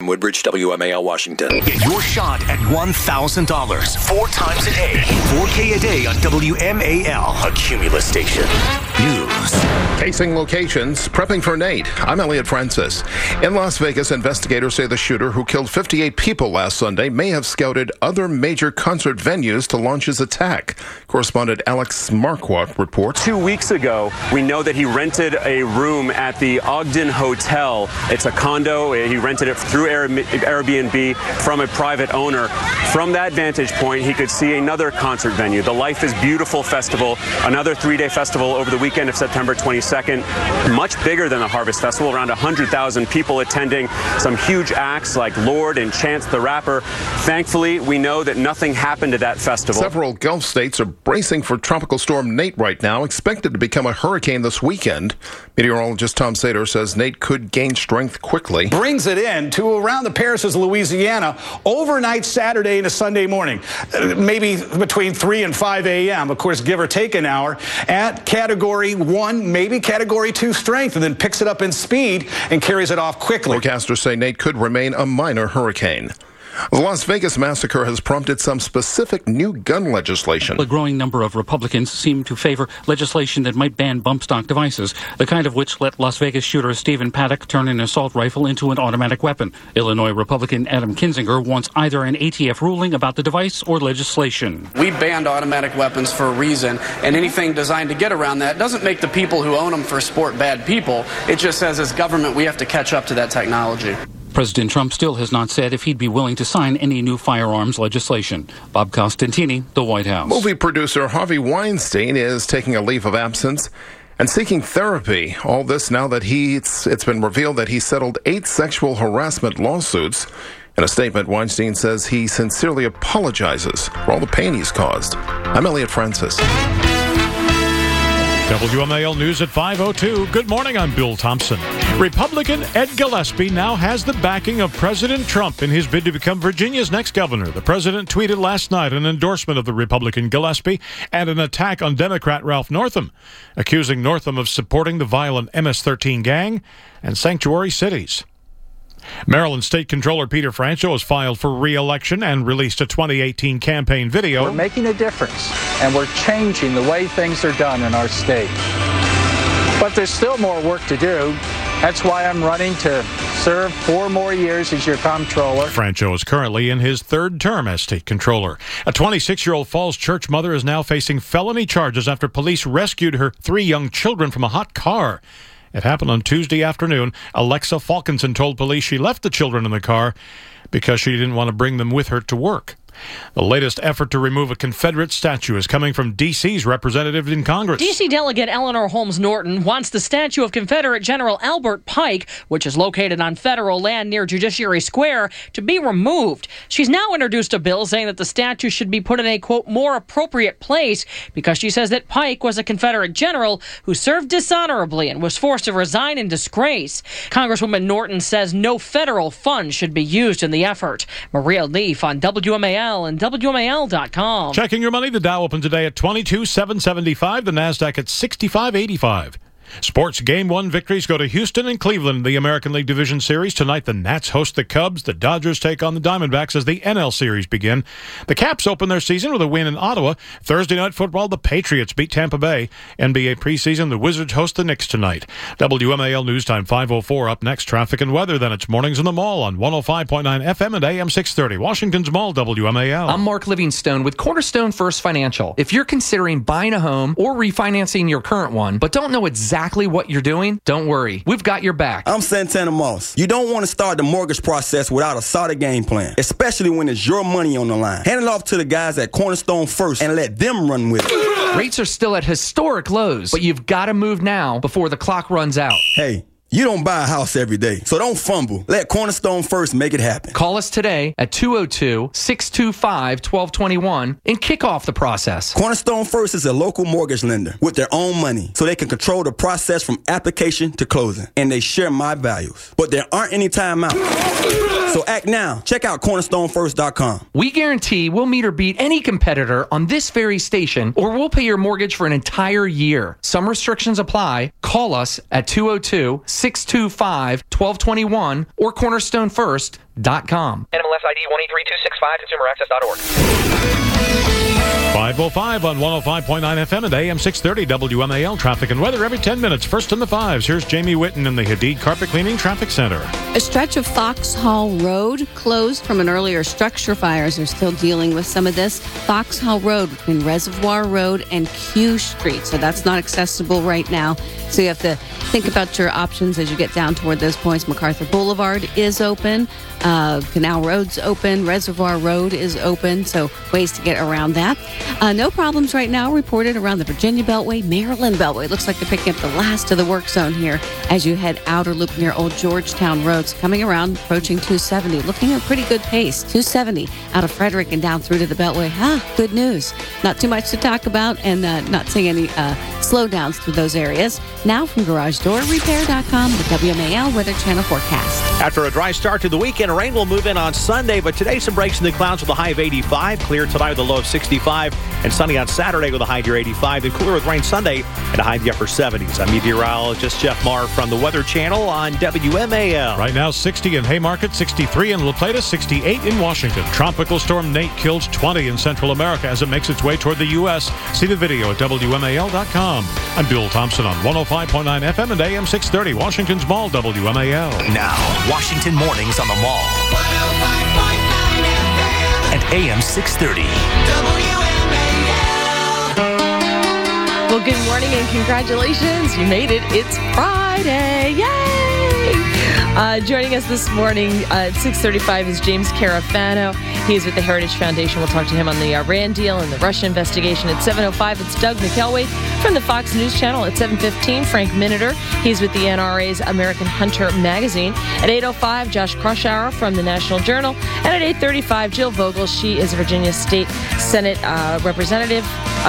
Woodbridge, WMAL, Washington. Get your shot at $1,000 4 times a day. $4K a day on WMAL, a Cumulus station. News. Casing locations, prepping for Nate. I'm Elliot Francis. In Las Vegas, investigators say the shooter who killed 58 people last Sunday may have scouted other major concert venues to launch his attack. Correspondent Alex Marquardt reports. 2 weeks ago, we know that he rented a room at the Ogden Hotel. It's a condo. He rented it through Airbnb from a private owner. From that vantage point, he could see another concert venue, the Life is Beautiful Festival, another 3-day festival over the weekend of September 22nd. Much bigger than the Harvest Festival, around 100,000 people attending, some huge acts like Lorde and Chance the Rapper. Thankfully, we know that nothing happened at that festival. Several Gulf states are bracing for Tropical Storm Nate right now, expected to become a hurricane this weekend. Meteorologist Tom Sater says Nate could gain strength quickly. Brings it in to around the Parishes, Louisiana, overnight Saturday into Sunday morning, maybe between 3 and 5 a.m., of course, give or take an hour, at Category 1, maybe Category 2 strength, and then picks it up in speed and carries it off quickly. Forecasters say Nate could remain a minor hurricane. The Las Vegas massacre has prompted some specific new gun legislation. A growing number of Republicans seem to favor legislation that might ban bump stock devices, the kind of which let Las Vegas shooter Stephen Paddock turn an assault rifle into an automatic weapon. Illinois Republican Adam Kinzinger wants either an ATF ruling about the device or legislation. We banned automatic weapons for a reason, and anything designed to get around that doesn't make the people who own them for sport bad people. It just says as government we have to catch up to that technology. President Trump still has not said if he'd be willing to sign any new firearms legislation. Bob Costantini, the White House. Movie producer Harvey Weinstein is taking a leave of absence and seeking therapy. All this now that it's been revealed that he settled 8 sexual harassment lawsuits. In a statement, Weinstein says he sincerely apologizes for all the pain he's caused. I'm Elliot Francis. WMAL News at 5:02. Good morning, I'm Bill Thompson. Republican Ed Gillespie now has the backing of President Trump in his bid to become Virginia's next governor. The president tweeted last night an endorsement of the Republican Gillespie and an attack on Democrat Ralph Northam, accusing Northam of supporting the violent MS-13 gang and sanctuary cities. Maryland State Controller Peter Franchot has filed for re-election and released a 2018 campaign video. We're making a difference, and we're changing the way things are done in our state. But there's still more work to do. That's why I'm running to serve 4 more years as your comptroller. Franchot is currently in his 3rd term as state controller. A 26-year-old Falls Church mother is now facing felony charges after police rescued her 3 young children from a hot car. It happened on Tuesday afternoon. Alexa Falkinson told police she left the children in the car because she didn't want to bring them with her to work. The latest effort to remove a Confederate statue is coming from D.C.'s representative in Congress. D.C. Delegate Eleanor Holmes Norton wants the statue of Confederate General Albert Pike, which is located on federal land near Judiciary Square, to be removed. She's now introduced a bill saying that the statue should be put in a, quote, more appropriate place because she says that Pike was a Confederate general who served dishonorably and was forced to resign in disgrace. Congresswoman Norton says no federal funds should be used in the effort. Maria Leaf on WMAL and WMAL.com. Checking your money, the Dow opened today at 22,775, the NASDAQ at 6585. Sports Game 1 victories go to Houston and Cleveland in the American League Division Series. Tonight, the Nats host the Cubs. The Dodgers take on the Diamondbacks as the NL Series begin. The Caps open their season with a win in Ottawa. Thursday Night Football, the Patriots beat Tampa Bay. NBA preseason, the Wizards host the Knicks tonight. WMAL News Time 5:04. Up next, traffic and weather. Then it's Mornings in the Mall on 105.9 FM and AM 630. Washington's Mall, WMAL. I'm Mark Livingstone with Cornerstone First Financial. If you're considering buying a home or refinancing your current one, but don't know exactly what you're doing, don't worry. We've got your back. I'm Santana Moss. You don't want to start the mortgage process without a solid game plan, especially when it's your money on the line. Hand it off to the guys at Cornerstone First and let them run with it. Rates are still at historic lows, but you've got to move now before the clock runs out. Hey, you don't buy a house every day, so don't fumble. Let Cornerstone First make it happen. Call us today at 202-625-1221 and kick off the process. Cornerstone First is a local mortgage lender with their own money, so they can control the process from application to closing. And they share my values. But there aren't any timeouts. So act now. Check out CornerstoneFirst.com. We guarantee we'll meet or beat any competitor on this very station, or we'll pay your mortgage for an entire year. Some restrictions apply. Call us at 202-625-1221 or cornerstonefirst.com. NMLS ID 183265, consumeraccess.org. 5:05 on 105.9 FM and AM 630 WMAL. Traffic and weather every 10 minutes. First in the fives. Here's Jamie Whitten in the Hadid Carpet Cleaning Traffic Center. A stretch of Foxhall Road closed from an earlier structure fires. They're still dealing with some of this. Foxhall Road between Reservoir Road and Q Street. So that's not accessible right now. So you have to think about your options as you get down toward those points. MacArthur Boulevard is open. Canal Road's open. Reservoir Road is open. So ways to get around that. No problems right now reported around the Virginia Beltway, Maryland Beltway. Looks like they're picking up the last of the work zone here as you head outer loop near Old Georgetown Roads. Coming around, approaching 270. Looking at a pretty good pace. 270 out of Frederick and down through to the Beltway. Good news. Not too much to talk about and not seeing any slowdowns through those areas. Now from GarageDoorRepair.com, the WMAL Weather Channel forecast. After a dry start to the weekend, rain will move in on Sunday, but today some breaks in the clouds with a high of 85. Clear tonight with a low of 65. And sunny on Saturday with a high near 85. And cooler with rain Sunday and a high in the upper 70s. I'm meteorologist Jeff Marr from the Weather Channel on WMAL. Right now, 60 in Haymarket, 63 in La Plata, 68 in Washington. Tropical Storm Nate kills 20 in Central America as it makes its way toward the U.S. See the video at WMAL.com. I'm Bill Thompson on 105.9 FM and AM 630, Washington's Mall, WMAL. Now, Washington Mornings on the Mall. 105.9 FM and AM 630. Well, good morning and congratulations. You made it. It's Friday. Yay! Joining us this morning at 6:35 is James Carafano. He is with the Heritage Foundation. We'll talk to him on the Iran deal and the Russia investigation. At 7:05, it's Doug McElway from the Fox News Channel. At 7:15, Frank Miniter. He's with the NRA's American Hunter magazine. At 8:05, Josh Kraushaar from the National Journal. And at 8:35, Jill Vogel. She is a Virginia State Senate representative.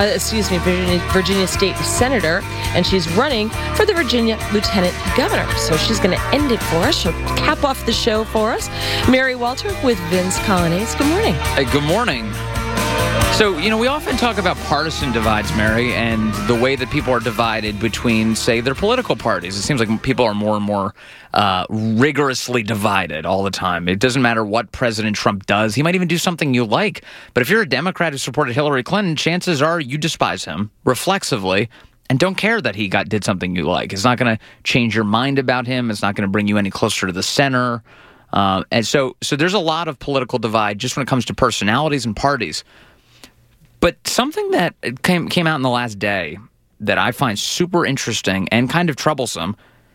Virginia State Senator, and she's running for the Virginia Lieutenant Governor. So she's going to end it for us. She'll cap off the show for us. Mary Walter with Vince Colonnese. Good morning. Hey, good morning. So, we often talk about partisan divides, Mary, and the way that people are divided between, say, their political parties. It seems like people are more and more rigorously divided all the time. It doesn't matter what President Trump does. He might even do something you like. But if you're a Democrat who supported Hillary Clinton, chances are you despise him reflexively and don't care that he did something you like. It's not going to change your mind about him. It's not going to bring you any closer to the center. And so there's a lot of political divide just when it comes to personalities and parties. But something that came out in the last day that I find super interesting and kind of troublesome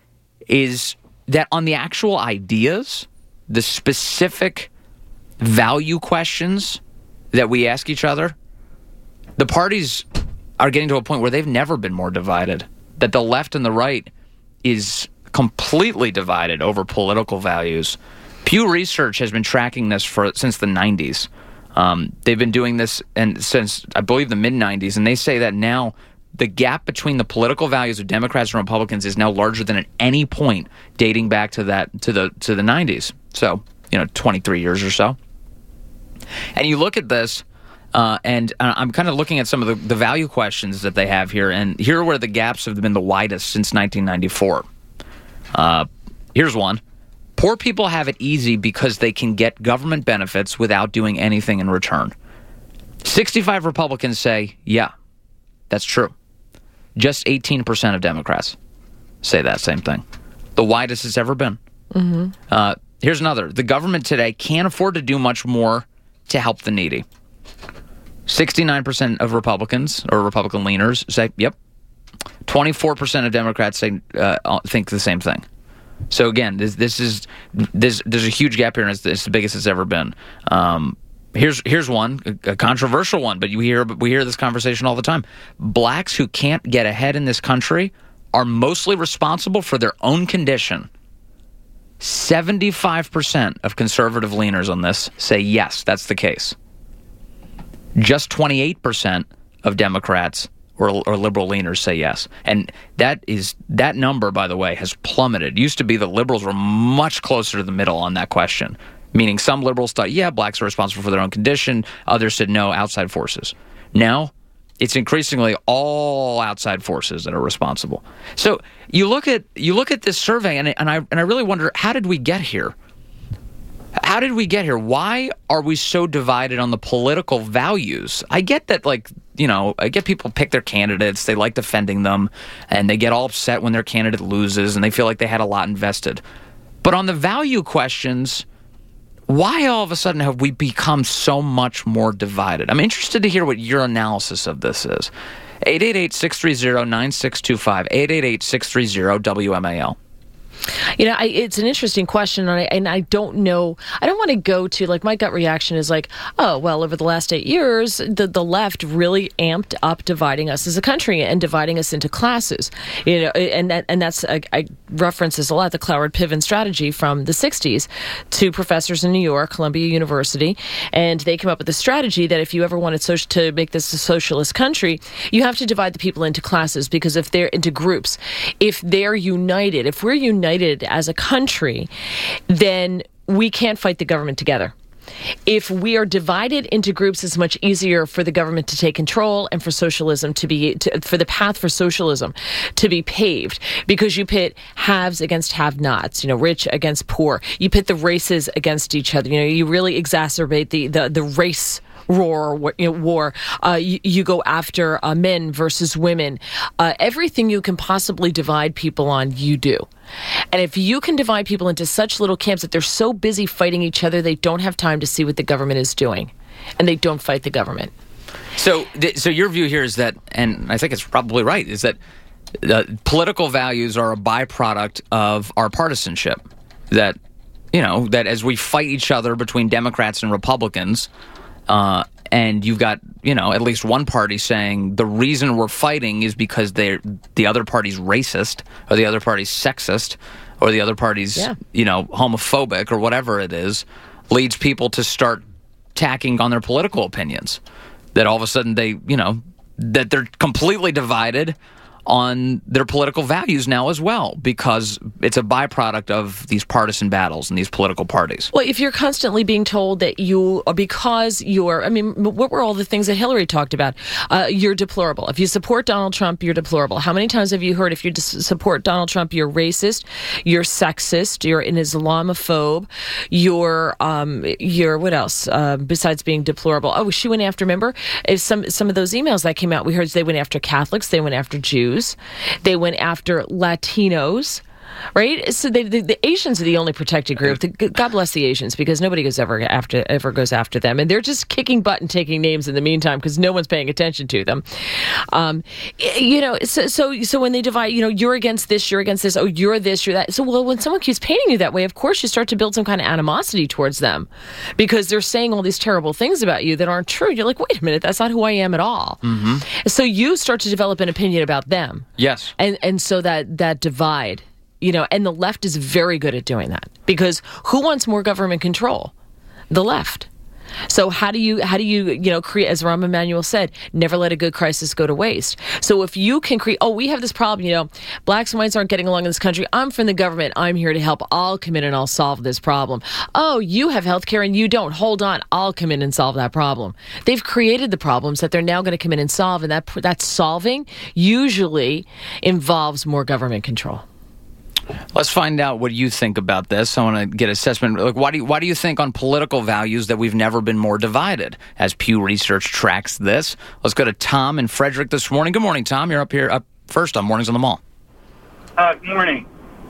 is that on the actual ideas, the specific value questions that we ask each other, the parties are getting to a point where they've never been more divided, that the left and the right is completely divided over political values. Pew Research has been tracking this since the 90s. They've been doing this since, I believe, the mid-90s, and they say that now the gap between the political values of Democrats and Republicans is now larger than at any point dating back to the 90s. So, 23 years or so. And you look at this, and I'm kind of looking at some of the value questions that they have here, and here are where the gaps have been the widest since 1994. Here's one. Poor people have it easy because they can get government benefits without doing anything in return. 65 Republicans say, yeah, that's true. Just 18% of Democrats say that same thing. The widest it's ever been. Mm-hmm. Here's another. The government today can't afford to do much more to help the needy. 69% of Republicans or Republican leaners say, yep. 24% of Democrats say think the same thing. So again, there's a huge gap here, and it's the biggest it's ever been. Here's one, a controversial one, but we hear this conversation all the time. Blacks who can't get ahead in this country are mostly responsible for their own condition. 75% of conservative leaners on this say yes, that's the case. Just 28% of Democrats or liberal leaners say yes. And that number, by the way, has plummeted. It used to be the liberals were much closer to the middle on that question, meaning some liberals thought, yeah, blacks are responsible for their own condition. Others said, no, outside forces. Now, it's increasingly all outside forces that are responsible. So you look at this survey, and I really wonder, how did we get here? How did we get here? Why are we so divided on the political values? I get that, I get people pick their candidates, they like defending them, and they get all upset when their candidate loses, and they feel like they had a lot invested. But on the value questions, why all of a sudden have we become so much more divided? I'm interested to hear what your analysis of this is. 888-630-9625, 888-630-WMAL. It's an interesting question, and I don't know. I don't want to go to, my gut reaction is over the last 8 years, the left really amped up dividing us as a country and dividing us into classes. And that's, I reference this a lot, the Cloward-Piven strategy from the 60s to professors in New York, Columbia University, and they came up with a strategy that if you ever wanted to make this a socialist country, you have to divide the people into classes, because if they're into groups, if they're united, if we're united as a country, then we can't fight the government together. If we are divided into groups, it's much easier for the government to take control and for socialism for the path for socialism to be paved, because you pit haves against have-nots, rich against poor. You pit the races against each other. You really exacerbate the race war. You go after men versus women. Everything you can possibly divide people on, you do. And if you can divide people into such little camps that they're so busy fighting each other, they don't have time to see what the government is doing, and they don't fight the government. So your view here is that, and I think it's probably right, is that political values are a byproduct of our partisanship. That as we fight each other between Democrats and Republicans, and you've got, at least one party saying the reason we're fighting is because the other party's racist, or the other party's sexist, or the other party's, homophobic, or whatever it is, leads people to start tacking on their political opinions. That all of a sudden that they're completely divided on their political values now as well, because it's a byproduct of these partisan battles and these political parties. Well, if you're constantly being told that what were all the things that Hillary talked about? You're deplorable. If you support Donald Trump, you're deplorable. How many times have you heard if you support Donald Trump, you're racist, you're sexist, you're an Islamophobe, you're what else? Besides being deplorable. Oh, she went after, remember? Some of those emails that came out, we heard they went after Catholics, they went after Jews. They went after Latinos, right? So the Asians are the only protected group. God bless the Asians, because nobody ever goes after them, and they're just kicking butt and taking names in the meantime because no one's paying attention to them. So when they divide, you're against this, you're against this. Oh, you're this, you're that. So when someone keeps painting you that way, of course you start to build some kind of animosity towards them, because they're saying all these terrible things about you that aren't true. You're like, wait a minute, that's not who I am at all. Mm-hmm. So you start to develop an opinion about them. Yes, and so that divide. And the left is very good at doing that, because who wants more government control? The left. So how do you create, as Rahm Emanuel said, never let a good crisis go to waste. So if you can create, we have this problem, blacks and whites aren't getting along in this country. I'm from the government. I'm here to help. I'll come in and I'll solve this problem. Oh, you have health care and you don't. Hold on. I'll come in and solve that problem. They've created the problems that they're now going to come in and solve, and that solving usually involves more government control. Let's find out what you think about this. I want to get assessment. Why do you think on political values that we've never been more divided, as Pew Research tracks this? Let's go to Tom in Frederick this morning. Good morning, Tom. You're up first on Mornings on the Mall. Good morning.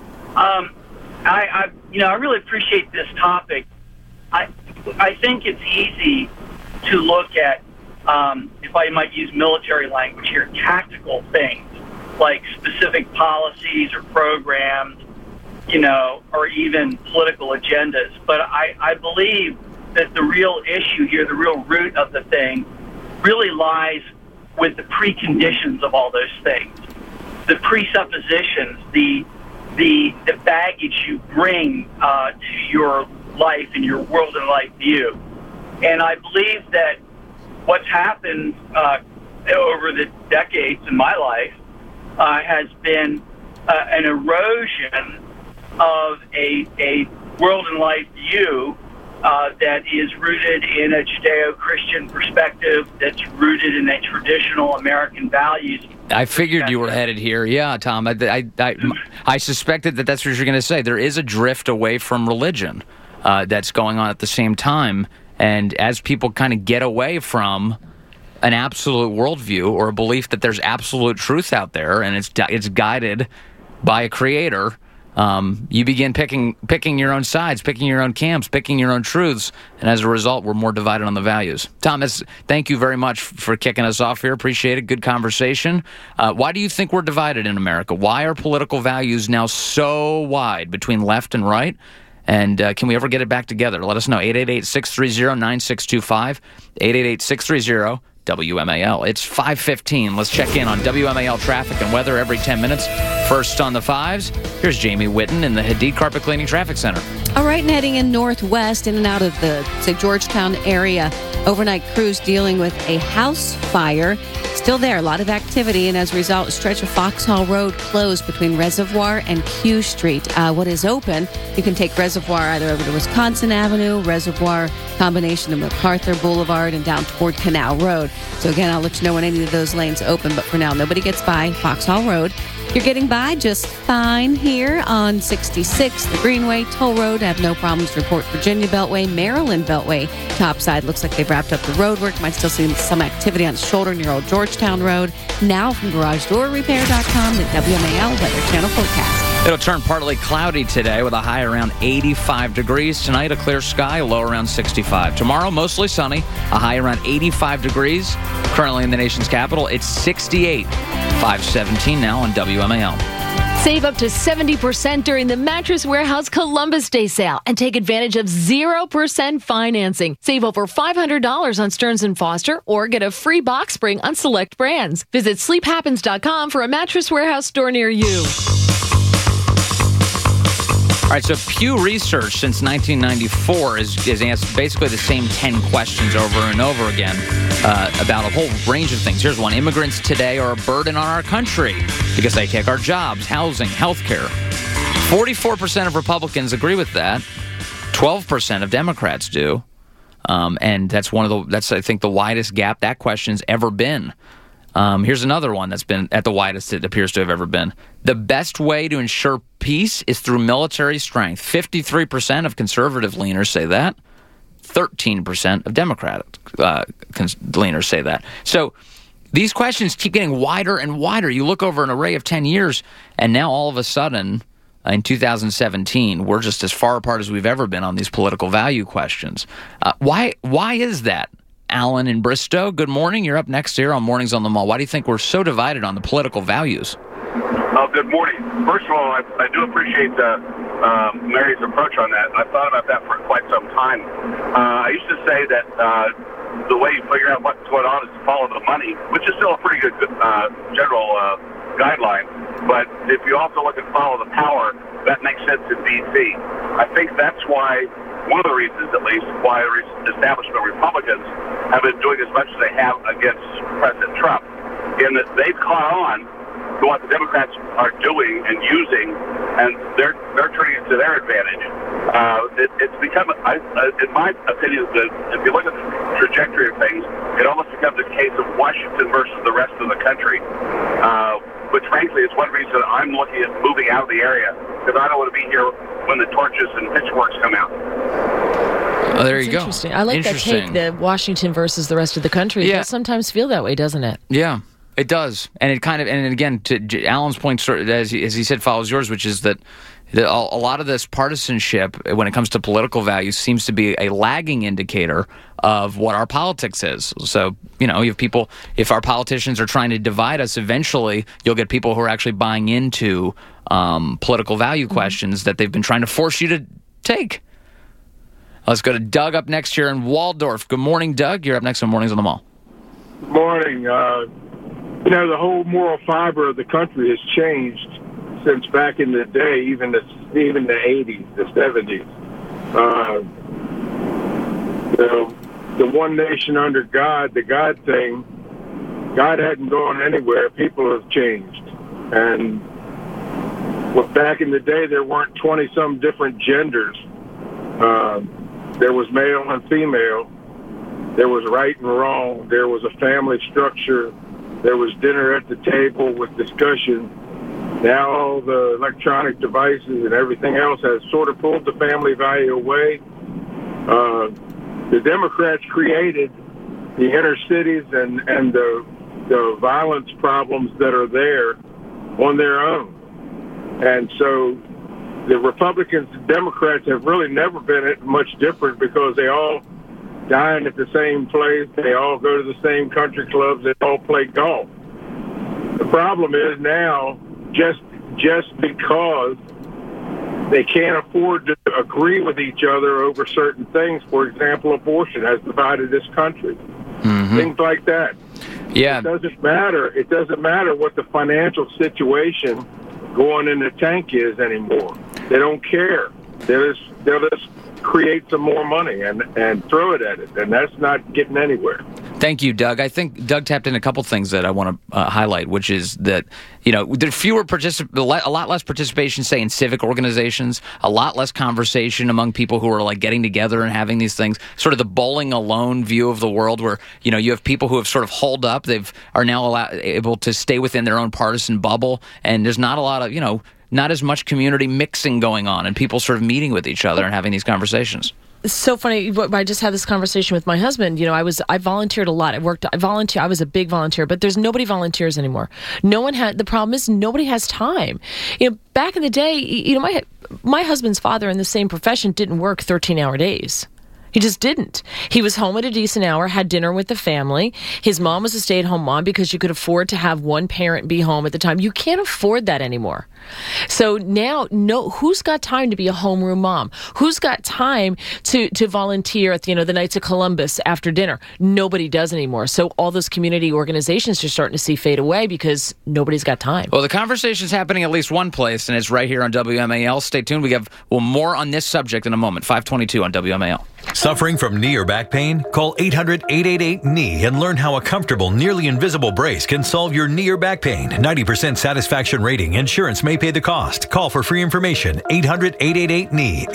I really appreciate this topic. I think it's easy to look at, if I might use military language here, tactical things, like specific policies or programs, or even political agendas. But I believe that the real issue here, the real root of the thing, really lies with the preconditions of all those things, the presuppositions, the baggage you bring to your life and your world and life view. And I believe that what's happened over the decades in my life has been an erosion of a world and life view that is rooted in a Judeo-Christian perspective, that's rooted in a traditional American values. I figured you were headed here. Yeah, Tom. I suspected that's what you're going to say. There is a drift away from religion. that's going on at the same time. And as people kind of get away from an absolute worldview or a belief that there's absolute truth out there and it's guided by a creator, you begin picking your own sides, picking your own camps, picking your own truths, and as a result, we're more divided on the values. Thomas, thank you very much for kicking us off here. Appreciate it. Good conversation. Why do you think we're divided in America? Why are political values now so wide between left and right? And can we ever get it back together? Let us know. 888-630-9625, 888-630-WMAL. It's 5:15. Let's check in on WMAL traffic and weather every 10 minutes. First on the fives, here's Jamie Whitten in the Hadid Carpet Cleaning Traffic Center. All right, and heading in northwest, in and out of the, say, Georgetown area. Overnight crews dealing with a house fire. Still there, a lot of activity, and as a result, a stretch of Foxhall Road closed between Reservoir and Q Street. What is open, you can take Reservoir either over to Wisconsin Avenue, Reservoir combination of MacArthur Boulevard, and down toward Canal Road. So again, I'll let you know when any of those lanes open, but for now, nobody gets by Foxhall Road. You're getting by just fine here on 66, the Greenway, Toll Road. I have no problems to report. Virginia Beltway, Maryland Beltway, topside. Looks like they've wrapped up the road work. Might still see some activity on the shoulder near Old Georgetown Road. Now from GarageDoorRepair.com, the WMAL Weather Channel forecast. It'll turn partly cloudy today with a high around 85 degrees. Tonight, a clear sky, low around 65. Tomorrow, mostly sunny, a high around 85 degrees. Currently in the nation's capital, it's 68. 5:17 now on WMAL. Save up to 70% during the Mattress Warehouse Columbus Day sale and take advantage of 0% financing. Save over $500 on Stearns & Foster or get a free box spring on select brands. Visit sleephappens.com for a Mattress Warehouse store near you. All right, so Pew Research since 1994 is answered basically the same 10 questions over and over again about a whole range of things. Here's one. Immigrants today are a burden on our country because they take our jobs, housing, healthcare. 44% of Republicans agree with that. 12% of Democrats do. And that's I think the widest gap that question's ever been. Here's another one that's been at the widest it appears to have ever been. The best way to ensure peace is through military strength. 53% of conservative leaners say that. 13% of Democratic leaners say that. So these questions keep getting wider and wider. You look over an array of 10 years, and now all of a sudden, in 2017, we're just as far apart as we've ever been on these political value questions. Why is that? Alan in Bristow, good morning. You're up next here on Mornings on the Mall. Why do you think we're so divided on the political values? Good morning. First of all, I do appreciate Mary's approach on that. I've thought about that for quite some time. I used to say that the way you figure out what's going on is to follow the money, which is still a pretty good general guideline. But if you also look at follow the power, that makes sense in D.C. I think that's why, one of the reasons at least, why establishment Republicans have been doing as much as they have against President Trump, in that they've caught on to what the Democrats are doing and using, and they're turning it to their advantage. It's become, in my opinion, that if you look at the trajectory of things, it almost becomes a case of Washington versus the rest of the country. Which, frankly, is one reason I'm looking at moving out of the area, because I don't want to be here when the torches and pitchforks come out. Oh, there you go. Interesting. I like that take, the Washington versus the rest of the country. It does sometimes feel that way, doesn't it? Yeah, it does. And it kind of, and again, to Alan's point, as he said, follows yours, which is that a lot of this partisanship, when it comes to political values, seems to be a lagging indicator of what our politics is. So, you have people, if our politicians are trying to divide us, eventually you'll get people who are actually buying into political value questions that they've been trying to force you to take. Let's go to Doug up next here in Waldorf. Good morning, Doug. You're up next on Mornings on the Mall. Good morning. The whole moral fiber of the country has changed since back in the day, even the 80s, the 70s. The one nation under God, the God thing, God hadn't gone anywhere. People have changed. And back in the day, there weren't 20-some different genders. There was male and female. There was right and wrong. There was a family structure. There was dinner at the table with discussion. Now all the electronic devices and everything else has sort of pulled the family value away. The Democrats created the inner cities and the violence problems that are there on their own. And so the Republicans and Democrats have really never been much different because they all dine at the same place. They all go to the same country clubs. They all play golf. The problem is now, just because they can't afford to agree with each other over certain things. For example, abortion has divided this country. Mm-hmm. Things like that. Yeah. It doesn't matter. It doesn't matter what the financial situation going in the tank is anymore. They don't care. They'll just create some more money and throw it at it, and that's not getting anywhere. Thank you, Doug. I think Doug tapped in a couple things that I want to highlight, which is that, there's a lot less participation, say, in civic organizations, a lot less conversation among people who are like getting together and having these things, sort of the bowling alone view of the world where, you have people who have sort of holed up. Are now able to stay within their own partisan bubble, and there's not a lot of, not as much community mixing going on and people sort of meeting with each other and having these conversations. It's so funny. I just had this conversation with my husband. I volunteered a lot. I was a big volunteer, but there's nobody volunteers anymore. The problem is nobody has time. Back in the day, my husband's father in the same profession didn't work 13-hour days. He just didn't. He was home at a decent hour, had dinner with the family. His mom was a stay-at-home mom because you could afford to have one parent be home at the time. You can't afford that anymore. So now, who's got time to be a homeroom mom? Who's got time to volunteer at the Knights of Columbus after dinner? Nobody does anymore. So all those community organizations are starting to see fade away because nobody's got time. Well, the conversation's happening at least one place, and it's right here on WMAL. Stay tuned. We have more on this subject in a moment. 522 on WMAL. Suffering from knee or back pain? Call 800-888-KNEE and learn how a comfortable, nearly invisible brace can solve your knee or back pain. 90% satisfaction rating. Insurance may pay the cost. Call for free information. 800-888-KNEE.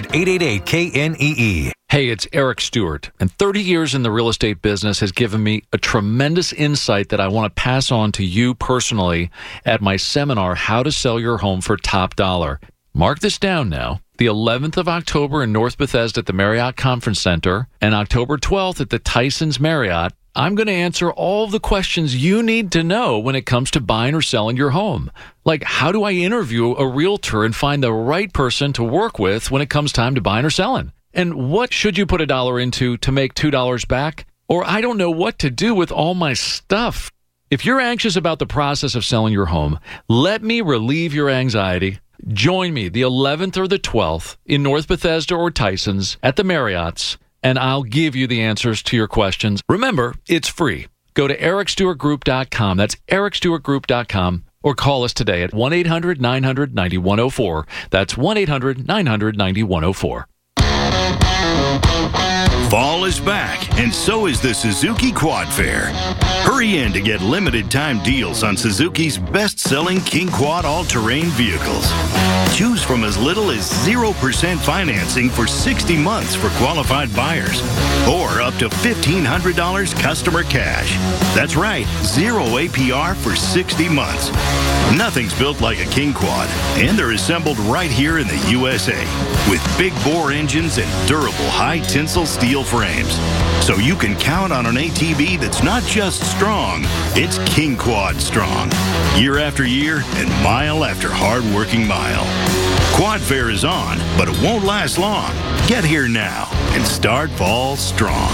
800-888-KNEE. Hey, it's Eric Stewart, and 30 years in the real estate business has given me a tremendous insight that I want to pass on to you personally at my seminar, How to Sell Your Home for Top Dollar. Mark this down now. The 11th of October in North Bethesda at the Marriott Conference Center, and October 12th at the Tysons Marriott, I'm going to answer all of the questions you need to know when it comes to buying or selling your home. Like, how do I interview a realtor and find the right person to work with when it comes time to buying or selling? And what should you put $1 into to make $2 back? Or I don't know what to do with all my stuff. If you're anxious about the process of selling your home, let me relieve your anxiety. Join me the 11th or the 12th in North Bethesda or Tysons at the Marriotts, and I'll give you the answers to your questions. Remember, it's free. Go to ericstewartgroup.com. That's ericstewartgroup.com, or call us today at 1-800-900-9104. That's 1-800-900-9104. Fall is back, and so is the Suzuki Quad Fair. Hurry in to get limited time deals on Suzuki's best-selling King Quad all-terrain vehicles. Choose from as little as 0% financing for 60 months for qualified buyers, or up to $1,500 customer cash. That's right, 0 APR for 60 months. Nothing's built like a King Quad, and they're assembled right here in the USA with big bore engines and durable high-tensile steel frames. So you can count on an ATV that's not just strong, it's King Quad strong. Year after year and mile after hard-working mile. Quad Fair is on, but it won't last long. Get here now and start fall strong.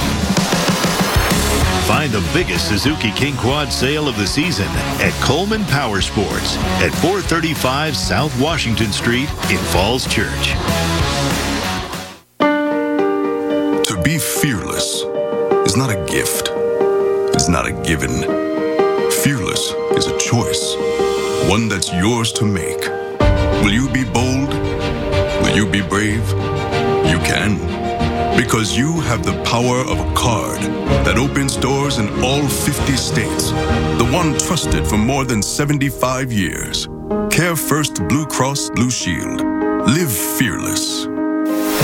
Find the biggest Suzuki King Quad sale of the season at Coleman Power Sports at 435 South Washington Street in Falls Church. To be fearless is not a gift. It's not a given. Fearless is a choice, one that's yours to make. Will you be bold? Will you be brave? You can, because you have the power of a card that opens doors in all 50 states. The one trusted for more than 75 years. Care First Blue Cross Blue Shield. Live fearless.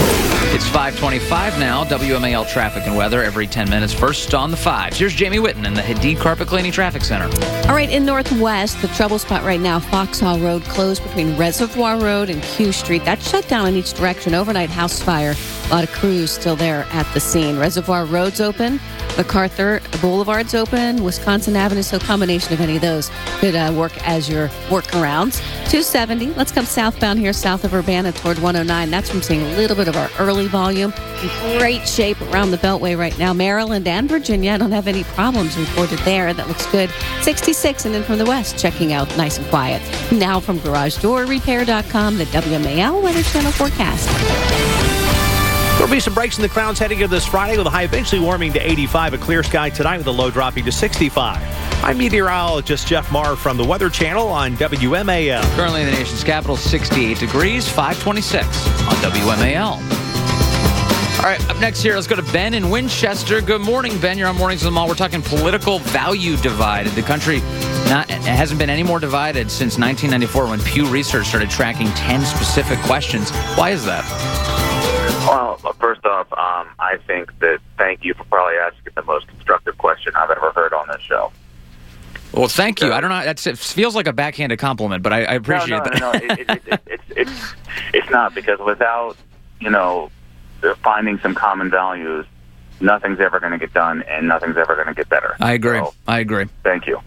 It's 5:25 now. WMAL traffic and weather every 10 minutes. First on the 5s. Here's Jamie Whitten in the Hadid Carpet Cleaning Traffic Center. All right, in Northwest, the trouble spot right now, Foxhall Road closed between Reservoir Road and Q Street. That's shut down in each direction. Overnight house fire. A lot of crews still there at the scene. Reservoir Road's open. MacArthur Boulevard's open. Wisconsin Avenue, so a combination of any of those could work as your workarounds. 270. Let's come southbound here, south of Urbana toward 109. That's from seeing a little bit of our early volume. In great shape around the Beltway right now. Maryland and Virginia, I don't have any problems reported there. That looks good. 66, and then from the west, checking out nice and quiet. Now from GarageDoorRepair.com, the WMAL Weather Channel forecast. There'll be some breaks in the clouds heading into this Friday with a high eventually warming to 85. A clear sky tonight with a low dropping to 65. I'm meteorologist Jeff Marr from the Weather Channel on WMAL. Currently in the nation's capital, 68 degrees, 526 on WMAL. All right, up next here, let's go to Ben in Winchester. Good morning, Ben. You're on Mornings of the Mall. We're talking political value divide. The country hasn't been any more divided since 1994 when Pew Research started tracking 10 specific questions. Why is that? Well, first off, I think that thank you for probably asking the most constructive question I've ever heard on this show. Well, thank you. I don't know. It feels like a backhanded compliment, but I appreciate that. No, it's not, because without, finding some common values, nothing's ever going to get done and nothing's ever going to get better. I agree. So, I agree. Thank you.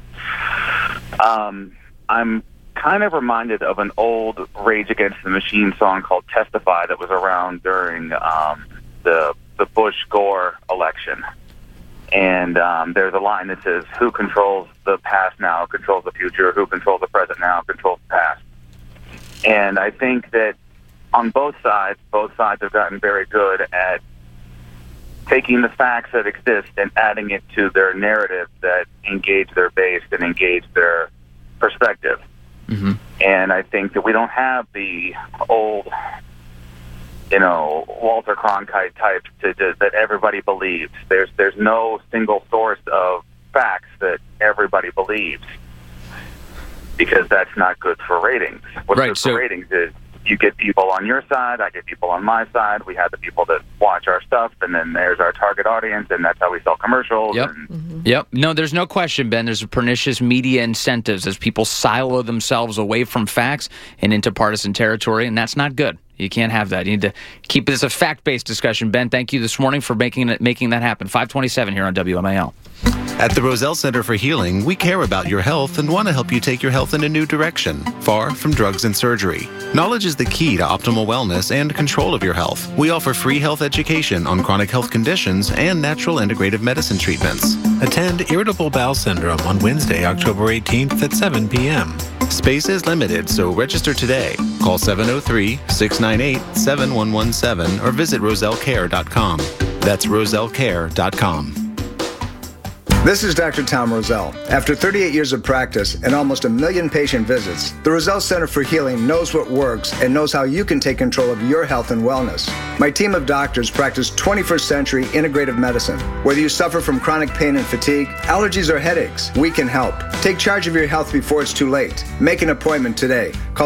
I'm kind of reminded of an old Rage Against the Machine song called Testify that was around during the Bush-Gore election. And there's a line that says, who controls the past now controls the future, who controls the present now controls the past. And I think that on both sides have gotten very good at taking the facts that exist and adding it to their narrative that engage their base and engage their perspective. Mm-hmm. And I think that we don't have the old, Walter Cronkite types that everybody believes. There's no single source of facts that everybody believes, because that's not good for ratings. What's good for ratings is you get people on your side, I get people on my side, we have the people that watch our stuff, and then there's our target audience, and that's how we sell commercials. Yep. Yep. No, there's no question, Ben. There's pernicious media incentives as people silo themselves away from facts and into partisan territory, and that's not good. You can't have that. You need to keep this a fact-based discussion. Ben, thank you this morning for making that happen. 527 here on WMAL. At the Roselle Center for Healing, we care about your health and want to help you take your health in a new direction, far from drugs and surgery. Knowledge is the key to optimal wellness and control of your health. We offer free health education on chronic health conditions and natural integrative medicine treatments. Attend Irritable Bowel Syndrome on Wednesday, October 18th at 7 p.m. Space is limited, so register today. Call 703-698-7117 or visit rosellcare.com. That's rosellcare.com. This is Dr. Tom Roselle. After 38 years of practice and almost 1 million patient visits, the Roselle Center for Healing knows what works and knows how you can take control of your health and wellness. My team of doctors practice 21st century integrative medicine. Whether you suffer from chronic pain and fatigue, allergies, or headaches, we can help. Take charge of your health before it's too late. Make an appointment today. Call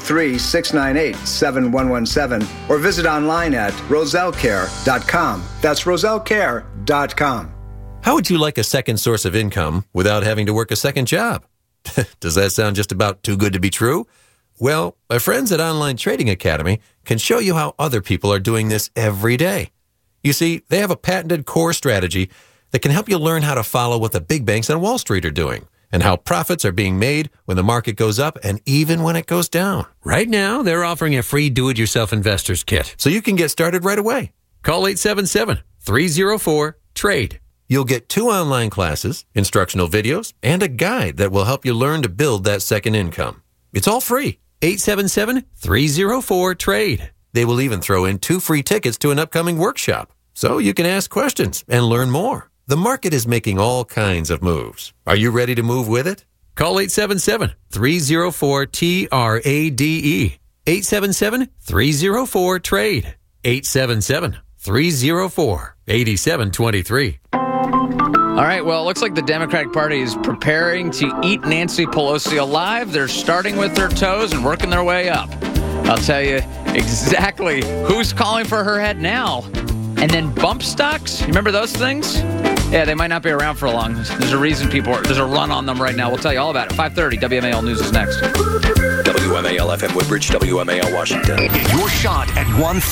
703-698-7117 or visit online at rosellcare.com. That's rosellcare.com. How would you like a second source of income without having to work a second job? Does that sound just about too good to be true? Well, my friends at Online Trading Academy can show you how other people are doing this every day. You see, they have a patented core strategy that can help you learn how to follow what the big banks on Wall Street are doing and how profits are being made when the market goes up and even when it goes down. Right now, they're offering a free do-it-yourself investor's kit, so you can get started right away. Call 877-304-TRADE. You'll get 2 online classes, instructional videos, and a guide that will help you learn to build that second income. It's all free. 877-304-TRADE. They will even throw in 2 free tickets to an upcoming workshop, so you can ask questions and learn more. The market is making all kinds of moves. Are you ready to move with it? Call 877-304-TRADE. 877-304-TRADE. 877-304-8723. All right, well, it looks like the Democratic Party is preparing to eat Nancy Pelosi alive. They're starting with their toes and working their way up. I'll tell you, Exactly. Who's calling for her head now? And then bump stocks? You remember those things? Yeah, they might not be around for long. There's a reason there's a run on them right now. We'll tell you all about it. 5:30, WMAL News is next. WMAL FM Woodbridge, WMAL Washington. Your shot at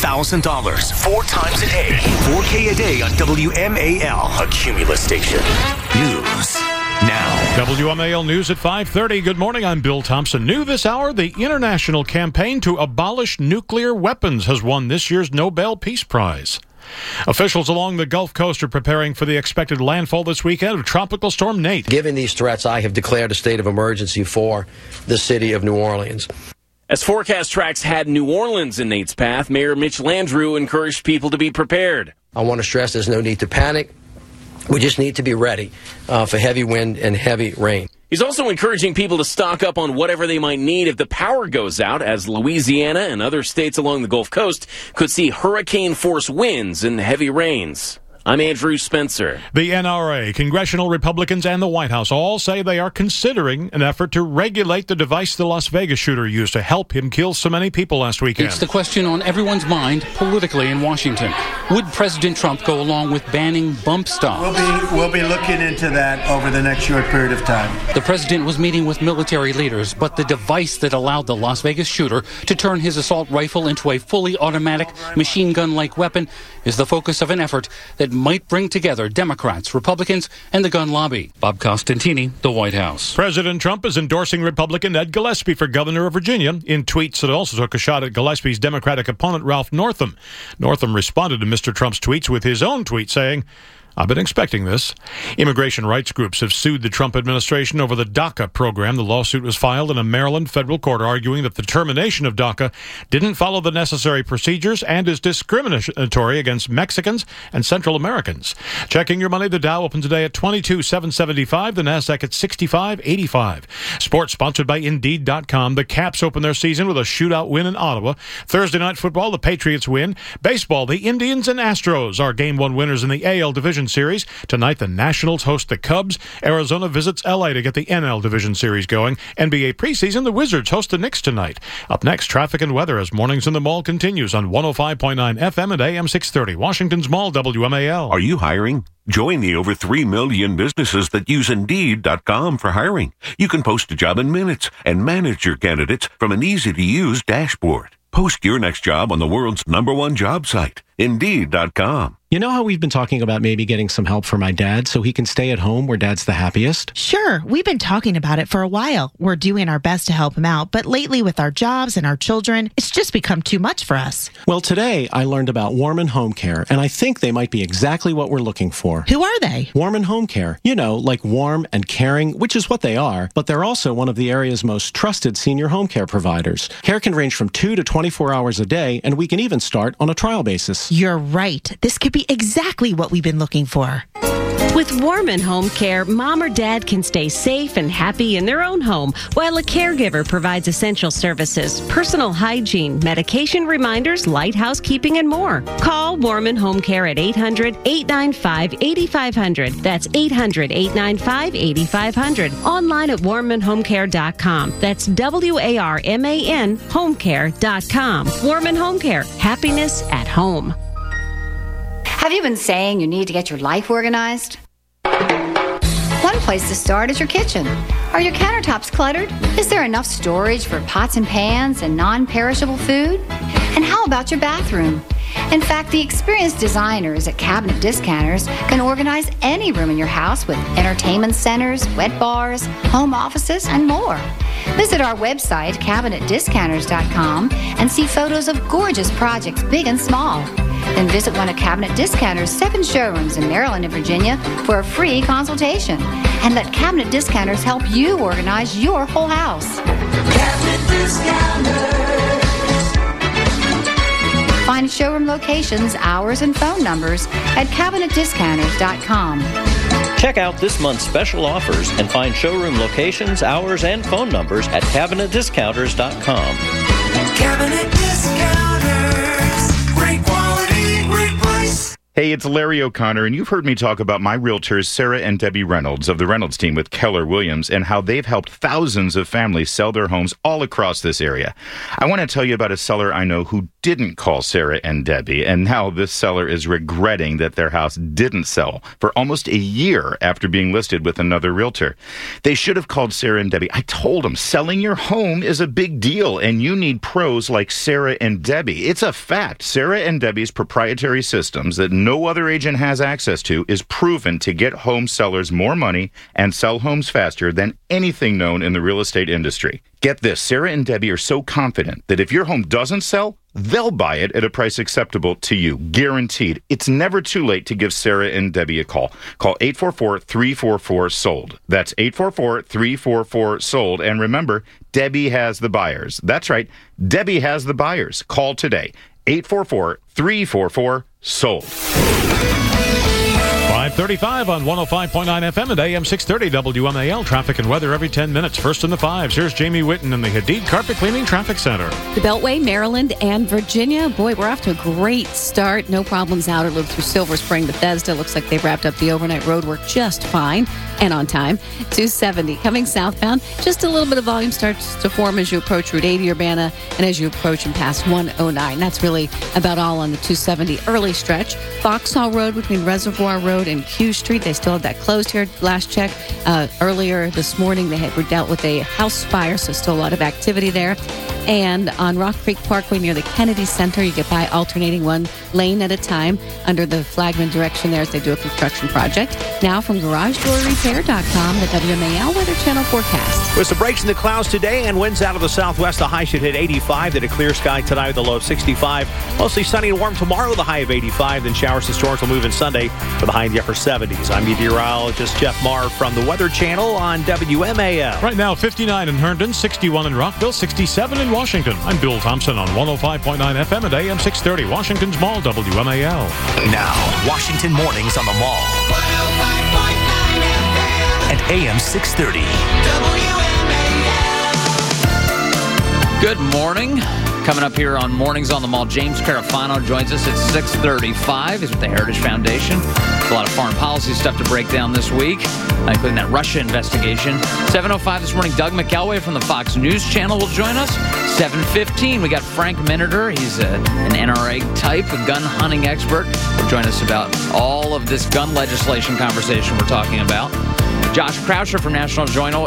$1,000 4 times a day. 4K a day on WMAL, a Cumulus station. News now. WMAL News at 5:30. Good morning, I'm Bill Thompson. New this hour, the international campaign to abolish nuclear weapons has won this year's Nobel Peace Prize. Officials along the Gulf Coast are preparing for the expected landfall this weekend of Tropical Storm Nate. Given these threats, I have declared a state of emergency for the city of New Orleans. As forecast tracks had New Orleans in Nate's path, Mayor Mitch Landrieu encouraged people to be prepared. I want to stress there's no need to panic. We just need to be ready for heavy wind and heavy rain. He's also encouraging people to stock up on whatever they might need if the power goes out, as Louisiana and other states along the Gulf Coast could see hurricane-force winds and heavy rains. I'm Andrew Spencer. The NRA, congressional Republicans, and the White House all say they are considering an effort to regulate the device the Las Vegas shooter used to help him kill so many people last weekend. It's the question on everyone's mind politically in Washington. Would President Trump go along with banning bump stocks? We'll be looking into that over the next short period of time. The president was meeting with military leaders, but the device that allowed the Las Vegas shooter to turn his assault rifle into a fully automatic machine gun-like weapon is the focus of an effort that might bring together Democrats, Republicans, and the gun lobby. Bob Costantini, the White House. President Trump is endorsing Republican Ed Gillespie for governor of Virginia in tweets that also took a shot at Gillespie's Democratic opponent, Ralph Northam. Northam responded to Mr. Trump's tweets with his own tweet saying, "I've been expecting this." Immigration rights groups have sued the Trump administration over the DACA program. The lawsuit was filed in a Maryland federal court arguing that the termination of DACA didn't follow the necessary procedures and is discriminatory against Mexicans and Central Americans. Checking your money, the Dow opened today at 22,775, the NASDAQ at 65.85. Sports sponsored by Indeed.com. The Caps open their season with a shootout win in Ottawa. Thursday night football, the Patriots win. Baseball, the Indians and Astros are Game 1 winners in the AL Division Series. Tonight, the Nationals host the Cubs. Arizona visits LA to get the NL Division Series going. NBA preseason, the Wizards host the Knicks tonight. Up next, traffic and weather as Mornings in the Mall continues on 105.9 FM and AM 630. Washington's Mall, WMAL. Are you hiring? Join the over 3 million businesses that use Indeed.com for hiring. You can post a job in minutes and manage your candidates from an easy-to-use dashboard. Post your next job on the world's #1 job site, Indeed.com. You know how we've been talking about maybe getting some help for my dad so he can stay at home where Dad's the happiest? Sure, we've been talking about it for a while. We're doing our best to help him out, but lately with our jobs and our children, it's just become too much for us. Well, today I learned about Warman Home Care, and I think they might be exactly what we're looking for. Who are they? Warman Home Care. You know, like warm and caring, which is what they are, but they're also one of the area's most trusted senior home care providers. Care can range from 2 to 24 hours a day, and we can even start on a trial basis. You're right. This could be exactly what we've been looking for. With Warman Home Care, mom or dad can stay safe and happy in their own home while a caregiver provides essential services, personal hygiene, medication reminders, light housekeeping, and more. Call Warman Home Care at 800-895-8500. That's 800-895-8500. Online at warmanhomecare.com. That's WARMAN homecare.com. Warman Home Care. Happiness at home. Have you been saying you need to get your life organized? One place to start is your kitchen. Are your countertops cluttered? Is there enough storage for pots and pans and non-perishable food? And how about your bathroom? In fact, the experienced designers at Cabinet Discounters can organize any room in your house with entertainment centers, wet bars, home offices, and more. Visit our website, CabinetDiscounters.com, and see photos of gorgeous projects, big and small. Then visit one of Cabinet Discounters' 7 showrooms in Maryland and Virginia for a free consultation. And let Cabinet Discounters help you organize your whole house. Cabinet Discounters. Find showroom locations, hours, and phone numbers at CabinetDiscounters.com. Check out this month's special offers and find showroom locations, hours, and phone numbers at CabinetDiscounters.com. Cabinet Discounters. Great quality, great price. Hey, it's Larry O'Connor, and you've heard me talk about my realtors, Sarah and Debbie Reynolds of the Reynolds team with Keller Williams, and how they've helped thousands of families sell their homes all across this area. I want to tell you about a seller I know who didn't call Sarah and Debbie, and now this seller is regretting that their house didn't sell for almost a year after being listed with another realtor. They should have called Sarah and Debbie. I told them, selling your home is a big deal, and you need pros like Sarah and Debbie. It's a fact. Sarah and Debbie's proprietary systems that no other agent has access to is proven to get home sellers more money and sell homes faster than anything known in the real estate industry. Get this, Sarah and Debbie are so confident that if your home doesn't sell, they'll buy it at a price acceptable to you, guaranteed. It's never too late to give Sarah and Debbie a call. Call 844-344-SOLD. That's 844-344-SOLD. And remember, Debbie has the buyers. That's right, Debbie has the buyers. Call today, 844-344-SOLD. 5:35 on 105.9 FM and AM 630 WMAL. Traffic and weather every 10 minutes. First in the fives. Here's Jamie Whitten in the Hadid Carpet Cleaning Traffic Center. The Beltway, Maryland, and Virginia. Boy, we're off to a great start. No problems out or through Silver Spring, Bethesda. Looks like they've wrapped up the overnight road work just fine and on time. 270 coming southbound. Just a little bit of volume starts to form as you approach Route 80 Urbana and as you approach and past 109. That's really about all on the 270 early stretch. Vauxhall Road between Reservoir Road and Q Street. They still have that closed here. Last check earlier this morning, they were dealt with a house fire, so still a lot of activity there. And on Rock Creek Parkway near the Kennedy Center, you get by alternating one lane at a time under the flagman direction there as they do a construction project. Now from GarageDoorRepair.com, the WMAL Weather Channel forecast. With some breaks in the clouds today and winds out of the southwest, the high should hit 85. Then a clear sky tonight with a low of 65. Mostly sunny and warm tomorrow, the high of 85. Then showers and storms will move in Sunday with a high in the upper 70s. I'm meteorologist Jeff Marr from the Weather Channel on WMAL. Right now, 59 in Herndon, 61 in Rockville, 67 in Washington. I'm Bill Thompson on 105.9 FM and AM 630, Washington's Mall, WMAL. Now, Washington mornings on the Mall. 105.9 FM and AM 630. WMAL. Good morning. Coming up here on Mornings on the Mall, James Carafano joins us at 6:35. He's with the Heritage Foundation. There's a lot of foreign policy stuff to break down this week, including that Russia investigation. 7:05 this morning, Doug McElway from the Fox News Channel will join us. 7:15, we got Frank Miniter. He's an NRA type, a gun hunting expert. Will join us about all of this gun legislation conversation we're talking about. Josh Croucher from National Journal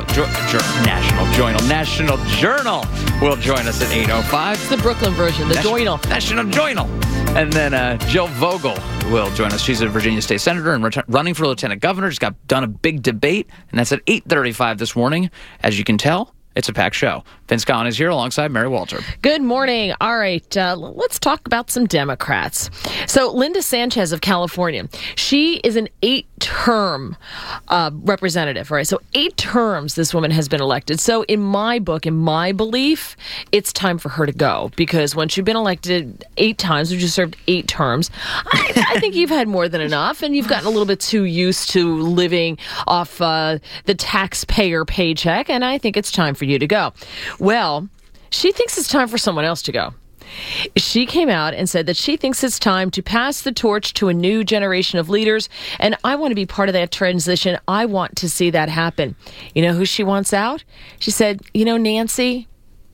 will join us at 8:05. It's the Brooklyn version, the Journal. National Journal. And then Jill Vogel will join us. She's a Virginia State Senator and running for Lieutenant Governor. Just got done a big debate, and that's at 8:35 this morning. As you can tell, it's a packed show. Vince Cohen is here alongside Mary Walter. Good morning. All right, let's talk about some Democrats. So Linda Sanchez of California, she is an 8-term representative, right? So 8 terms this woman has been elected. So in my book, in my belief, it's time for her to go, because once you've been elected 8 times, which you served 8 terms, I think you've had more than enough, and you've gotten a little bit too used to living off the taxpayer paycheck, and I think it's time for you to go. Well, she thinks it's time for someone else to go. She came out and said that she thinks it's time to pass the torch to a new generation of leaders, and I want to be part of that transition. I want to see that happen. You know who she wants out? She said, Nancy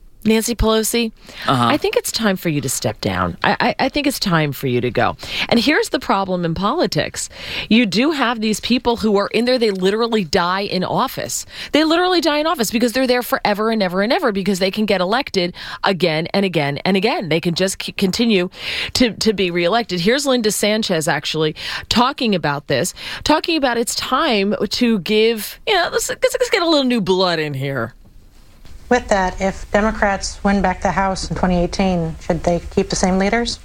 Pelosi, I think it's time for you to step down. I think it's time for you to go. And here's the problem in politics. You do have these people who are in there, they literally die in office. They literally die in office because they're there forever and ever and ever, because they can get elected again and again and again. They can just continue to be reelected. Here's Linda Sanchez actually talking about this, talking about it's time to give, let's get a little new blood in here. With that, if Democrats win back the House in 2018, should they keep the same leaders?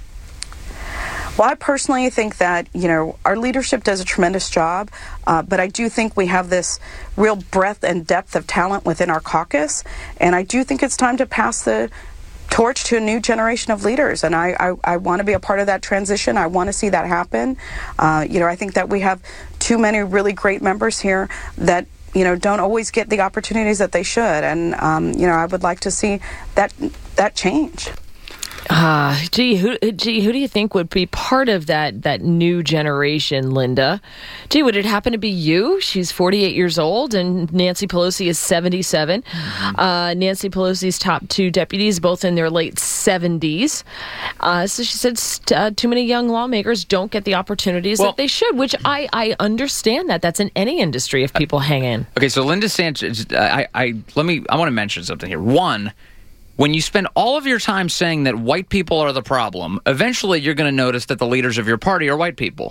Well, I personally think that, our leadership does a tremendous job, but I do think we have this real breadth and depth of talent within our caucus, and I do think it's time to pass the torch to a new generation of leaders, and I want to be a part of that transition. I want to see that happen. I think that we have too many really great members here that don't always get the opportunities that they should. And, I would like to see that change. Who do you think would be part of that new generation, Linda? Would it happen to be you? She's 48 years old, and Nancy Pelosi is 77. Nancy Pelosi's top two deputies, both in their late 70s. So she said too many young lawmakers don't get the opportunities that they should, which I understand that. That's in any industry if people hang in. Okay, so Linda Sanchez, I want to mention something here. One, when you spend all of your time saying that white people are the problem, eventually you're going to notice that the leaders of your party are white people.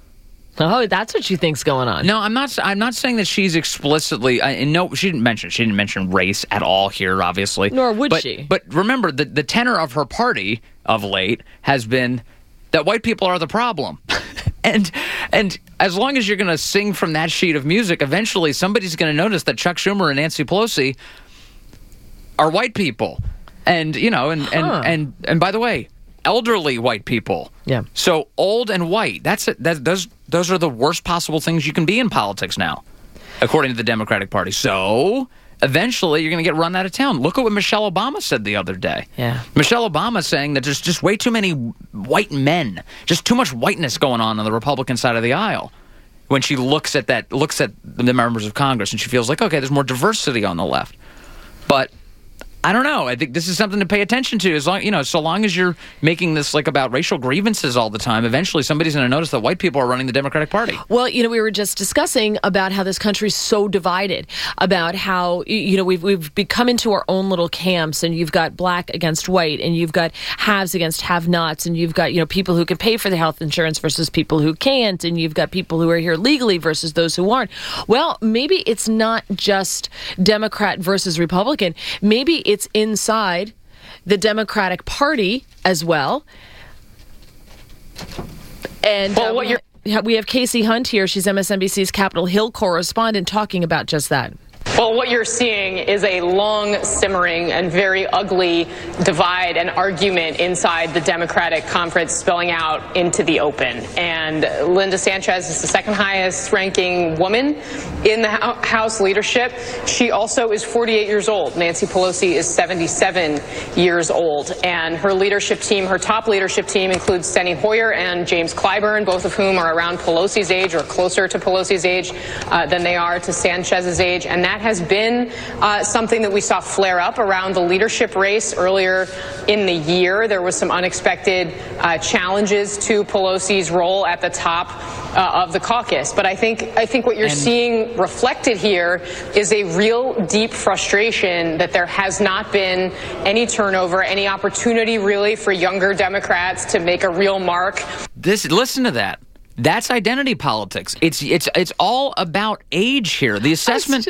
Oh, that's what you think's going on. No, I'm not saying that she's explicitly. No, she didn't mention race at all here, obviously. Nor would she. But remember, the tenor of her party of late has been that white people are the problem. And as long as you're going to sing from that sheet of music, eventually somebody's going to notice that Chuck Schumer and Nancy Pelosi are white people. And, and by the way, elderly white people. Yeah. So old and white. Those are the worst possible things you can be in politics now, according to the Democratic Party. So eventually you're going to get run out of town. Look at what Michelle Obama said the other day. Yeah. Michelle Obama saying that there's just way too many white men, just too much whiteness going on the Republican side of the aisle. When she looks at the members of Congress and she feels like, okay, there's more diversity on the left. But I don't know. I think this is something to pay attention to. So long as you're making this like about racial grievances all the time, eventually somebody's going to notice that white people are running the Democratic Party. Well, we were just discussing about how this country's so divided, about how we've become into our own little camps, and you've got black against white, and you've got haves against have-nots, and you've got people who can pay for the health insurance versus people who can't, and you've got people who are here legally versus those who aren't. Well, maybe it's not just Democrat versus Republican. Maybe it's inside the Democratic Party as well. And we have Casey Hunt here. She's MSNBC's Capitol Hill correspondent, talking about just that. Well, what you're seeing is a long, simmering, and very ugly divide and argument inside the Democratic conference spilling out into the open. And Linda Sanchez is the second highest ranking woman in the House leadership. She also is 48 years old. Nancy Pelosi is 77 years old. And her leadership team, her top leadership team, includes Steny Hoyer and James Clyburn, both of whom are around Pelosi's age or closer to Pelosi's age than they are to Sanchez's age. And that has been something that we saw flare up around the leadership race earlier in the year. There was some unexpected challenges to Pelosi's role at the top of the caucus. But I think what you're seeing reflected here is a real deep frustration that there has not been any turnover, any opportunity really for younger Democrats to make a real mark. Listen to that. That's identity politics. It's all about age here. The assessment,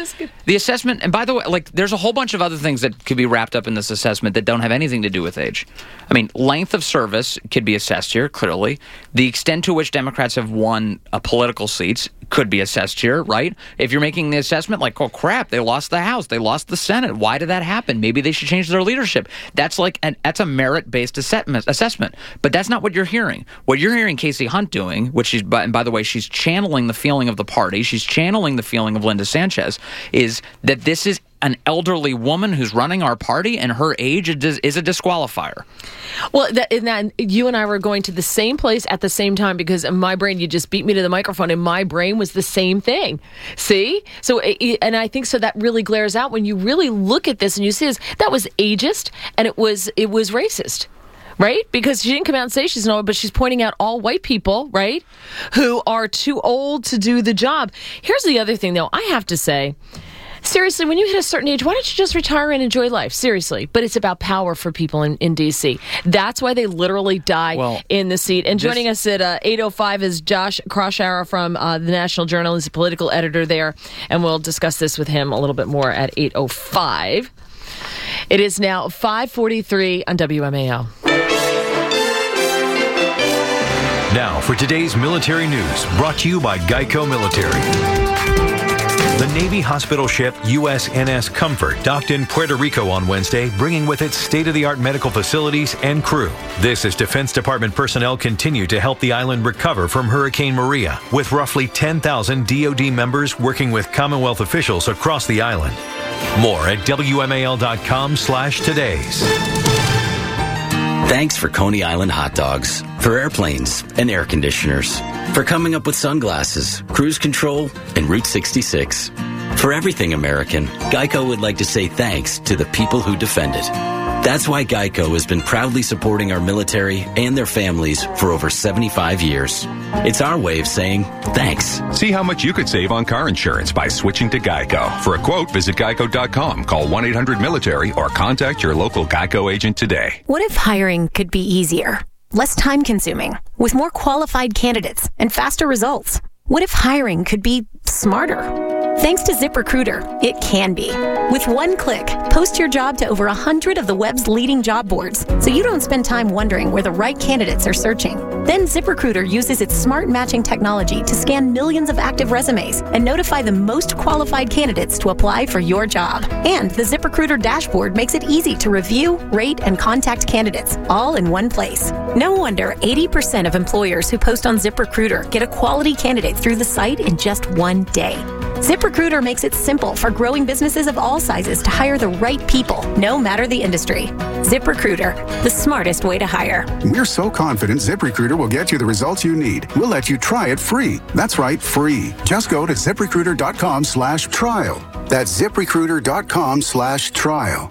and by the way, there's a whole bunch of other things that could be wrapped up in this assessment that don't have anything to do with age. I mean, length of service could be assessed here, clearly. The extent to which Democrats have won political seats could be assessed here, right? If you're making the assessment like, oh crap, they lost the House, they lost the Senate. Why did that happen? Maybe they should change their leadership. That's that's a merit-based assessment. But that's not what you're hearing. What you're hearing Casey Hunt doing, and by the way, she's channeling the feeling of the party, she's channeling the feeling of Linda Sanchez, is that this is an elderly woman who's running our party, and her age is a disqualifier. Well, you and I were going to the same place at the same time, because in my brain, you just beat me to the microphone, and my brain was the same thing. See? So, and I think so that really glares out when you really look at this and you see this. That was ageist, and it was racist. Right? Because she didn't come out and say she's an old, but she's pointing out all white people, right, who are too old to do the job. Here's the other thing, though. I have to say, seriously, when you hit a certain age, why don't you just retire and enjoy life? Seriously. But it's about power for people in D.C. That's why they literally die in the seat. And joining us at 8:05 is Josh Kraushaar from the National Journal. He's a political editor there, and we'll discuss this with him a little bit more at 8:05. It is now 5:43 on WMAL. Now for today's military news, brought to you by Geico Military. The Navy hospital ship USNS Comfort docked in Puerto Rico on Wednesday, bringing with it state-of-the-art medical facilities and crew. This as Defense Department personnel continue to help the island recover from Hurricane Maria, with roughly 10,000 DoD members working with Commonwealth officials across the island. More at WMAL.com/todays. Thanks for Coney Island hot dogs, for airplanes and air conditioners, for coming up with sunglasses, cruise control, and Route 66. For everything American, Geico would like to say thanks to the people who defend it. That's why Geico has been proudly supporting our military and their families for over 75 years. It's our way of saying thanks. See how much you could save on car insurance by switching to Geico. For a quote, visit geico.com, call 1-800-MILITARY, or contact your local Geico agent today. What if hiring could be easier, less time-consuming, with more qualified candidates and faster results? What if hiring could be smarter? Thanks to ZipRecruiter, it can be. With one click, post your job to over 100 of the web's leading job boards, so you don't spend time wondering where the right candidates are searching. Then ZipRecruiter uses its smart matching technology to scan millions of active resumes and notify the most qualified candidates to apply for your job. And the ZipRecruiter dashboard makes it easy to review, rate, and contact candidates, all in one place. No wonder 80% of employers who post on ZipRecruiter get a quality candidate through the site in just one day. ZipRecruiter makes it simple for growing businesses of all sizes to hire the right people, no matter the industry. ZipRecruiter, the smartest way to hire. We're so confident ZipRecruiter will get you the results you need. We'll let you try it free. That's right, free. Just go to ZipRecruiter.com/trial. That's ZipRecruiter.com/trial.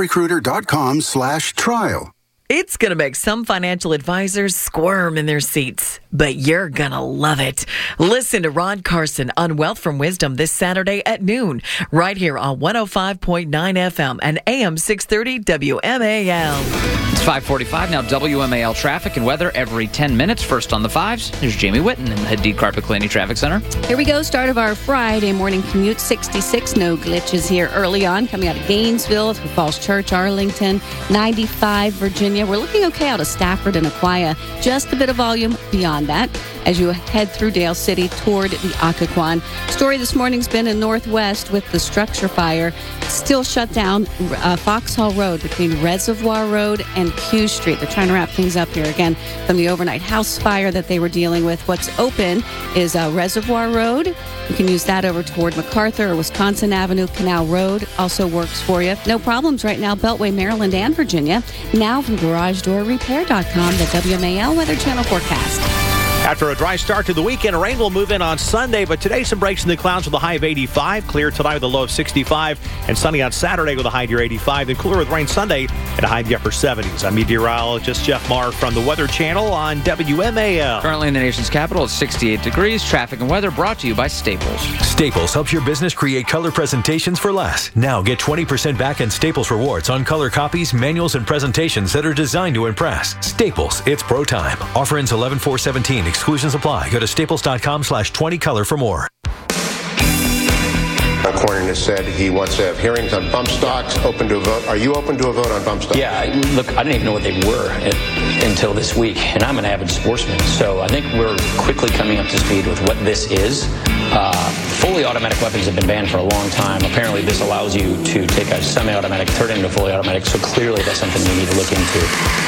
ZipRecruiter.com/trial. It's going to make some financial advisors squirm in their seats, but you're going to love it. Listen to Ron Carson on Wealth from Wisdom this Saturday at noon, right here on 105.9 FM and AM 630 WMAL. It's 5:45 now. WMAL traffic and weather every 10 minutes. First on the fives, there's Jamie Whitten in the Hadid Carpet Cleaning Traffic Center. Here we go. Start of our Friday morning commute. 66. No glitches here early on. Coming out of Gainesville through Falls Church, Arlington. 95, Virginia. We're looking okay out of Stafford and Aquia. Just a bit of volume beyond that as you head through Dale City toward the Occoquan. Story this morning's been in Northwest with the structure fire. Still shut down Foxhall Road between Reservoir Road and Q Street. They're trying to wrap things up here again from the overnight house fire that they were dealing with. What's open is Reservoir Road. You can use that over toward MacArthur or Wisconsin Avenue. Canal Road also works for you. No problems right now, Beltway, Maryland, and Virginia. Now from GarageDoorRepair.com, the WMAL Weather Channel forecast. After a dry start to the weekend, rain will move in on Sunday, but today some breaks in the clouds with a high of 85. Clear tonight with a low of 65. And sunny on Saturday with a high near 85. Then cooler with rain Sunday and a high in the upper 70s. I'm meteorologist Jeff Marr from the Weather Channel on WMAL. Currently in the nation's capital, it's 68 degrees. Traffic and weather brought to you by Staples. Staples helps your business create color presentations for less. Now get 20% back in Staples rewards on color copies, manuals, and presentations that are designed to impress. Staples, it's pro time. Offer ends 11/4/17. Exclusions apply. Go to staples.com/20color for more. Cornyn has said he wants to have hearings on bump stocks, open to a vote. Are you open to a vote on bump stocks? Yeah, look, I didn't even know what they were until this week, and I'm an avid sportsman, so I think we're quickly coming up to speed with what this is. Fully automatic weapons have been banned for a long time. Apparently this allows you to take a semi-automatic, turn it into fully automatic, so clearly that's something we need to look into.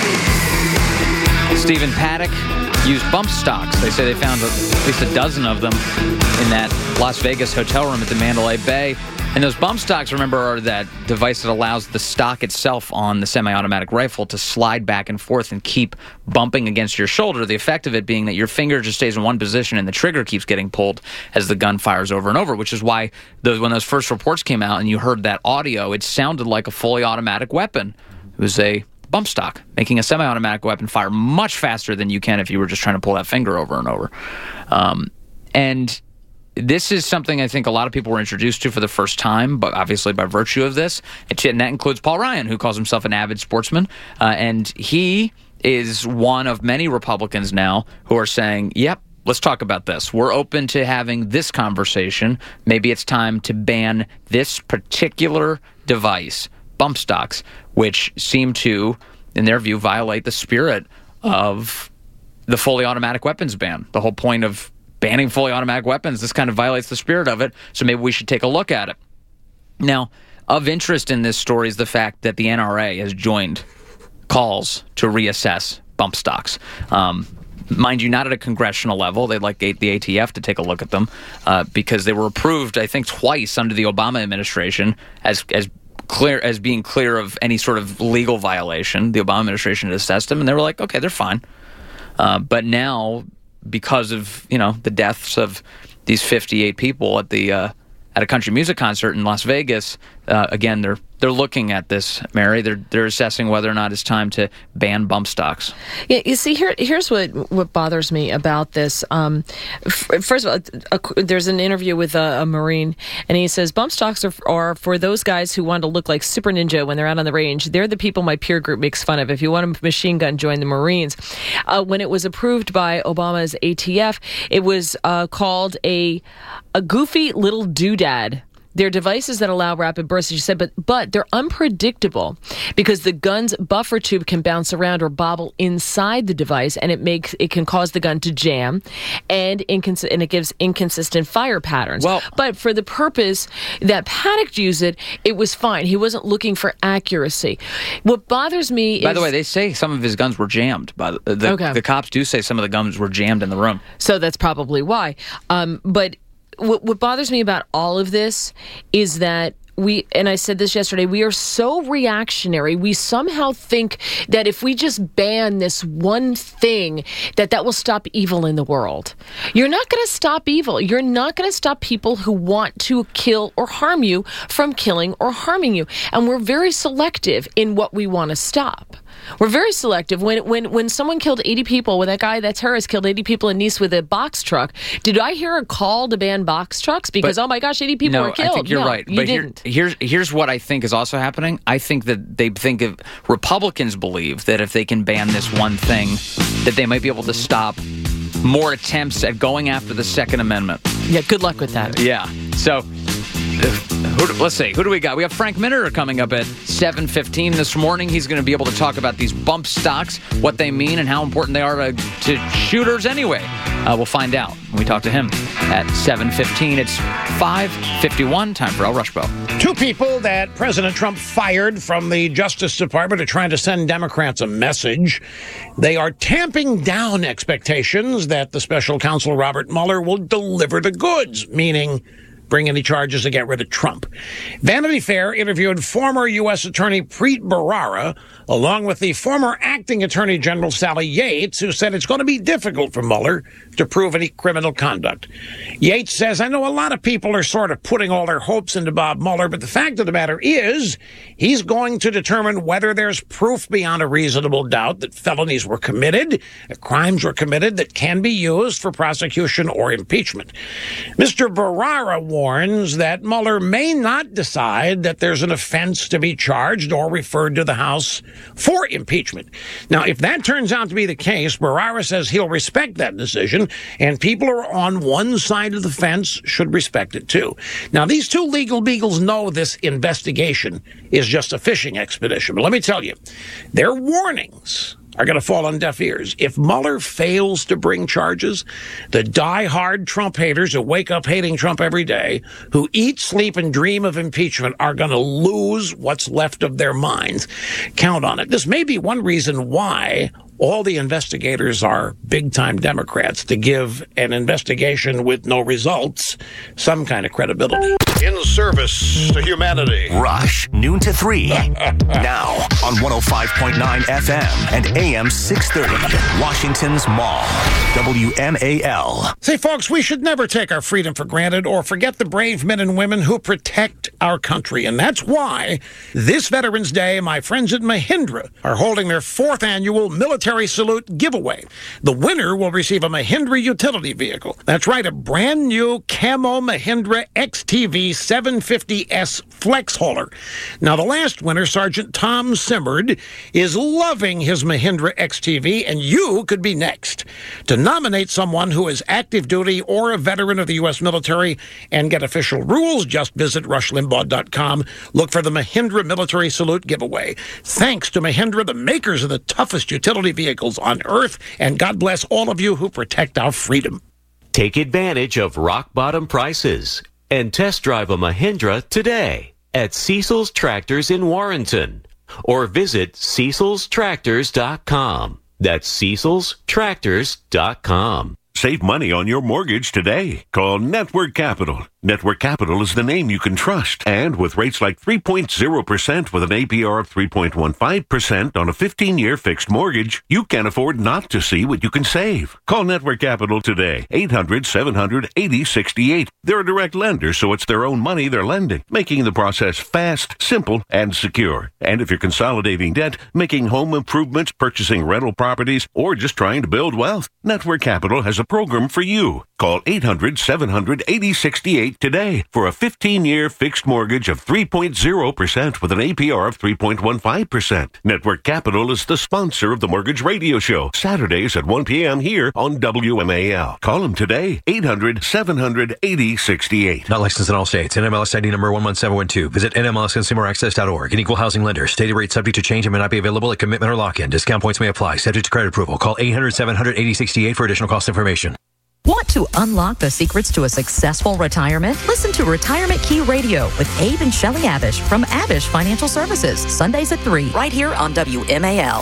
Stephen Paddock used bump stocks. They say they found at least a dozen of them in that Las Vegas hotel room at the Mandalay Bay. And those bump stocks, remember, are that device that allows the stock itself on the semi-automatic rifle to slide back and forth and keep bumping against your shoulder. The effect of it being that your finger just stays in one position and the trigger keeps getting pulled as the gun fires over and over, which is why when those first reports came out and you heard that audio, it sounded like a fully automatic weapon. It was a bump stock, making a semi-automatic weapon fire much faster than you can if you were just trying to pull that finger over and over. And this is something I think a lot of people were introduced to for the first time, but obviously by virtue of this. And that includes Paul Ryan, who calls himself an avid sportsman. And he is one of many Republicans now who are saying, yep, let's talk about this. We're open to having this conversation. Maybe it's time to ban this particular device, bump stocks, which seem to, in their view, violate the spirit of the fully automatic weapons ban. The whole point of banning fully automatic weapons, this kind of violates the spirit of it, so maybe we should take a look at it. Now, of interest in this story is the fact that the NRA has joined calls to reassess bump stocks. Mind you, not at a congressional level. They'd like the ATF to take a look at them because they were approved, I think, twice under the Obama administration as being clear of any sort of legal violation. The Obama administration had assessed them, and they were like, okay, they're fine. But now, because of the deaths of these 58 people at a country music concert in Las Vegas, again, they're looking at this, Mary. They're assessing whether or not it's time to ban bump stocks. Yeah, you see, here's what bothers me about this. First of all, there's an interview with a Marine, and he says bump stocks are for those guys who want to look like Super Ninja when they're out on the range. They're the people my peer group makes fun of. If you want a machine gun, join the Marines. When it was approved by Obama's ATF, it was called a goofy little doodad. They're devices that allow rapid bursts, as you said, but they're unpredictable because the gun's buffer tube can bounce around or bobble inside the device, and it can cause the gun to jam, and it gives inconsistent fire patterns. But for the purpose that Paddock used it was fine. He wasn't looking for accuracy. What bothers me is... By the way, they say some of his guns were jammed. The cops do say some of the guns were jammed in the room. So that's probably why. But what bothers me about all of this is that and I said this yesterday, we are so reactionary. We somehow think that if we just ban this one thing, that will stop evil in the world. You're not going to stop evil. You're not going to stop people who want to kill or harm you from killing or harming you. And we're very selective in what we want to stop. We're very selective. When someone killed 80 people, when that terrorist killed 80 people in Nice with a box truck, did I hear a call to ban box trucks? Because, oh my gosh, 80 people were killed. I think you're right. You didn't. Here's what I think is also happening. I think that Republicans believe that if they can ban this one thing, that they might be able to stop more attempts at going after the Second Amendment. Yeah, good luck with that. Yeah. So... let's see. Who do we got? We have Frank Minner coming up at 7:15 this morning. He's going to be able to talk about these bump stocks, what they mean, and how important they are to shooters anyway. We'll find out when we talk to him at 7:15. It's 5:51. Time for El Rushbo. Two people that President Trump fired from the Justice Department are trying to send Democrats a message. They are tamping down expectations that the special counsel Robert Mueller will deliver the goods, meaning bring any charges to get rid of Trump. Vanity Fair interviewed former U.S. Attorney Preet Bharara, along with the former acting Attorney General Sally Yates, who said it's going to be difficult for Mueller to prove any criminal conduct. Yates says, I know a lot of people are sort of putting all their hopes into Bob Mueller, but the fact of the matter is he's going to determine whether there's proof beyond a reasonable doubt that felonies were committed, that crimes were committed that can be used for prosecution or impeachment. Mr. Bharara warns that Mueller may not decide that there's an offense to be charged or referred to the House for impeachment. Now, if that turns out to be the case, Bharara says he'll respect that decision, and people who are on one side of the fence should respect it too. Now, these two legal beagles know this investigation is just a fishing expedition, but let me tell you, their warnings are going to fall on deaf ears. If Mueller fails to bring charges, the die-hard Trump haters who wake up hating Trump every day, who eat, sleep, and dream of impeachment, are going to lose what's left of their minds. Count on it. This may be one reason why all the investigators are big-time Democrats, to give an investigation with no results some kind of credibility. In service to humanity. Rush, noon to 3. Now on 105.9 FM and AM 630. Washington's Mall. WMAL. Say, folks, we should never take our freedom for granted or forget the brave men and women who protect our country. And that's why this Veterans Day, my friends at Mahindra are holding their 4th annual Military Salute giveaway. The winner will receive a Mahindra utility vehicle. That's right, a brand new camo Mahindra XTV 750S flex hauler. Now, the last winner, Sergeant Tom Simmerd, is loving his Mahindra XTV, and you could be next. To nominate someone who is active duty or a veteran of the U.S. military and get official rules, just visit rushlimbaugh.com. Look for the Mahindra Military Salute giveaway. Thanks to Mahindra, the makers of the toughest utility vehicles on earth, and God bless all of you who protect our freedom. Take advantage of rock-bottom prices and test drive a Mahindra today at Cecil's Tractors in Warrenton, or visit cecilstractors.com. That's cecilstractors.com. Save money on your mortgage today. Call Network Capital. Network Capital is the name you can trust. And with rates like 3.0% with an APR of 3.15% on a 15-year fixed mortgage, you can't afford not to see what you can save. Call Network Capital today. 800-700-8068. They're a direct lender, so it's their own money they're lending, making the process fast, simple, and secure. And if you're consolidating debt, making home improvements, purchasing rental properties, or just trying to build wealth, Network Capital has a program for you. Call 800-700-8068 today for a 15-year fixed mortgage of 3.0% with an APR of 3.15%. Network Capital is the sponsor of the Mortgage Radio Show, Saturdays at 1 p.m. here on WMAL. Call them today, 800-700-8068. Not licensed in all states. NMLS ID number 11712. Visit NMLSConsumerAccess.org. An equal housing lender. Stated rate subject to change and may not be available at commitment or lock-in. Discount points may apply. Subject to credit approval. Call 800-700-8068 for additional cost information. Want to unlock the secrets to a successful retirement? Listen to Retirement Key Radio with Abe and Shelley Abish from Abish Financial Services. Sundays at 3, right here on WMAL.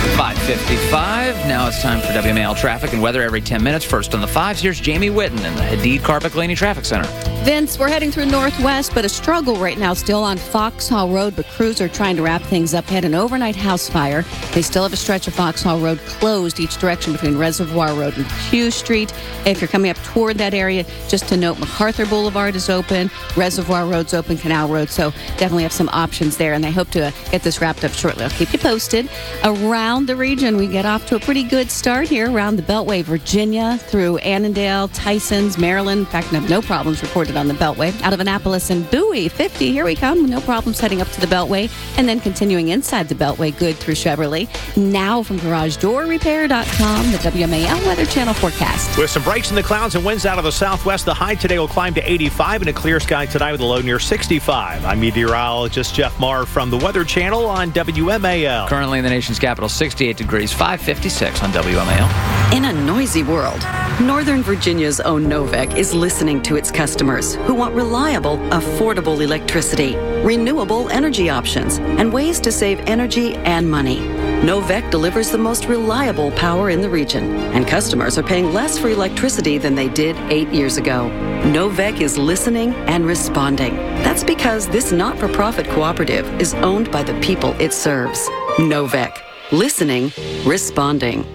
5:55. Now it's time for WMAL traffic and weather every 10 minutes. First on the 5s, here's Jamie Whitten in the Hadid Carpet-Glaney Traffic Center. Vince, we're heading through Northwest, but a struggle right now still on Foxhall Road, but crews are trying to wrap things up. Had an overnight house fire. They still have a stretch of Foxhall Road closed each direction between Reservoir Road and Q Street. If you're coming up toward that area, just to note, MacArthur Boulevard is open, Reservoir Road's open, Canal Road, so definitely have some options there, and they hope to get this wrapped up shortly. I'll keep you posted. Around the region, we get off to a pretty good start here around the Beltway, Virginia, through Annandale, Tysons, Maryland. In fact, no problems reported on the Beltway. Out of Annapolis and Bowie, 50, here we come. No problems heading up to the Beltway, and then continuing inside the Beltway, good through Cheverly. Now from GarageDoorRepair.com, the WMAL Weather Channel forecast. With some breaks in the clouds and winds out of the southwest, the high today will climb to 85 and a clear sky tonight with a low near 65. I'm meteorologist Jeff Marr from the Weather Channel on WMAL. Currently in the nation's capital, 68 degrees, 5:56 on WMAL. In a noisy world, Northern Virginia's own Novec is listening to its customers who want reliable, affordable electricity, renewable energy options, and ways to save energy and money. Novec delivers the most reliable power in the region, and customers are paying less for electricity than they did 8 years ago. Novec is listening and responding. That's because this not-for-profit cooperative is owned by the people it serves. Novec. Listening, responding.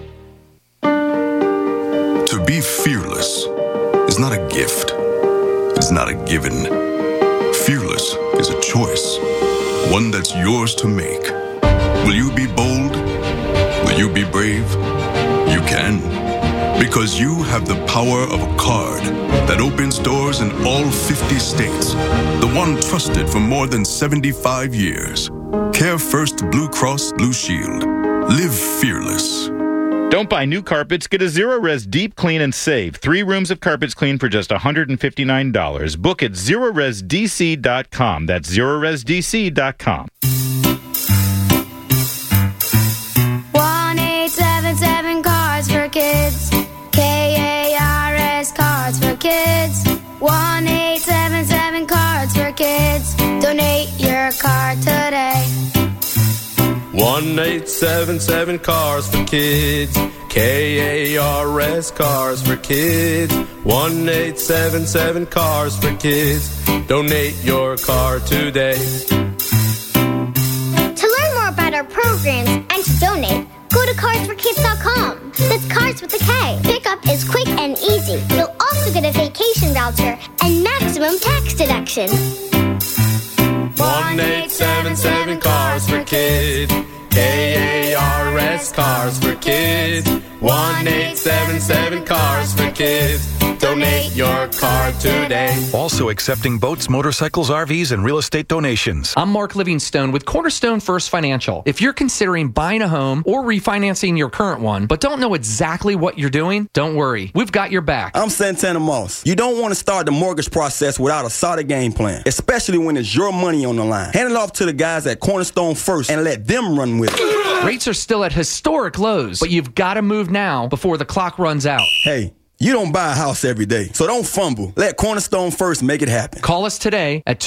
To be fearless is not a gift. It's not a given. Fearless is a choice, one that's yours to make. Will you be bold? Will you be brave? You can, because you have the power of a card that opens doors in all 50 states. The one trusted for more than 75 years. Care First Blue Cross Blue Shield. Live fearless. Don't buy new carpets. Get a Zero-Res Deep Clean and save. 3 rooms of carpets clean for just $159. Book at ZeroResDC.com. That's ZeroResDC.com. 1877 Cars for Kids. KARS Cards for Kids. 1877 Cards for Kids. Donate your card today. 1877 Cars for Kids. KARS Cars for Kids. 1877 Cars for Kids. Donate your car today. To learn more about our programs and to donate, go to carsforkids.com. That's Cars with a K. Pickup is quick and easy. You'll also get a vacation voucher and maximum tax deduction. 1877 Cars for Kids. KARS Cars for Kids. 1877 Cars for Kids. Donate your car today. Also accepting boats, motorcycles, RVs, and real estate donations. I'm Mark Livingstone with Cornerstone First Financial. If you're considering buying a home or refinancing your current one, but don't know exactly what you're doing, don't worry. We've got your back. I'm Santana Moss. You don't want to start the mortgage process without a solid game plan, especially when it's your money on the line. Hand it off to the guys at Cornerstone First and let them run with it. Rates are still at historic lows, but you've got to move now before the clock runs out. Hey, You don't buy a house every day, so don't fumble. Let Cornerstone First make it happen. Call us today at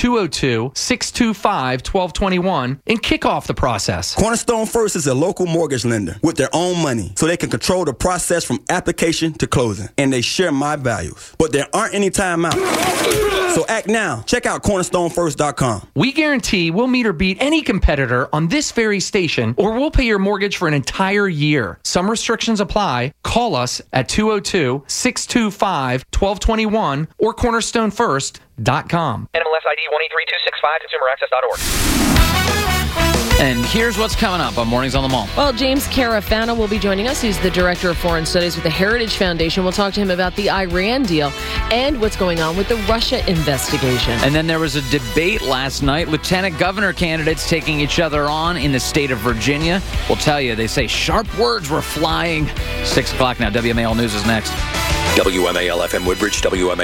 202-625-1221 and kick off the process. Cornerstone First is a local mortgage lender with their own money, so they can control the process from application to closing. And they share my values. But there aren't any timeouts. So act now. Check out cornerstonefirst.com. We guarantee we'll meet or beat any competitor on this very station, or we'll pay your mortgage for an entire year. Some restrictions apply. Call us at 202-625-1221 or cornerstonefirst.com. NMLS ID 183265, consumeraccess.org. And here's what's coming up on Mornings on the Mall. Well, James Carafano will be joining us. He's the Director of Foreign Studies with the Heritage Foundation. We'll talk to him about the Iran deal and what's going on with the Russia investigation. And then there was a debate last night. Lieutenant governor candidates taking each other on in the state of Virginia. We'll tell you, they say sharp words were flying. 6 o'clock now. WMAL News is next. WMAL FM Woodbridge, WMAL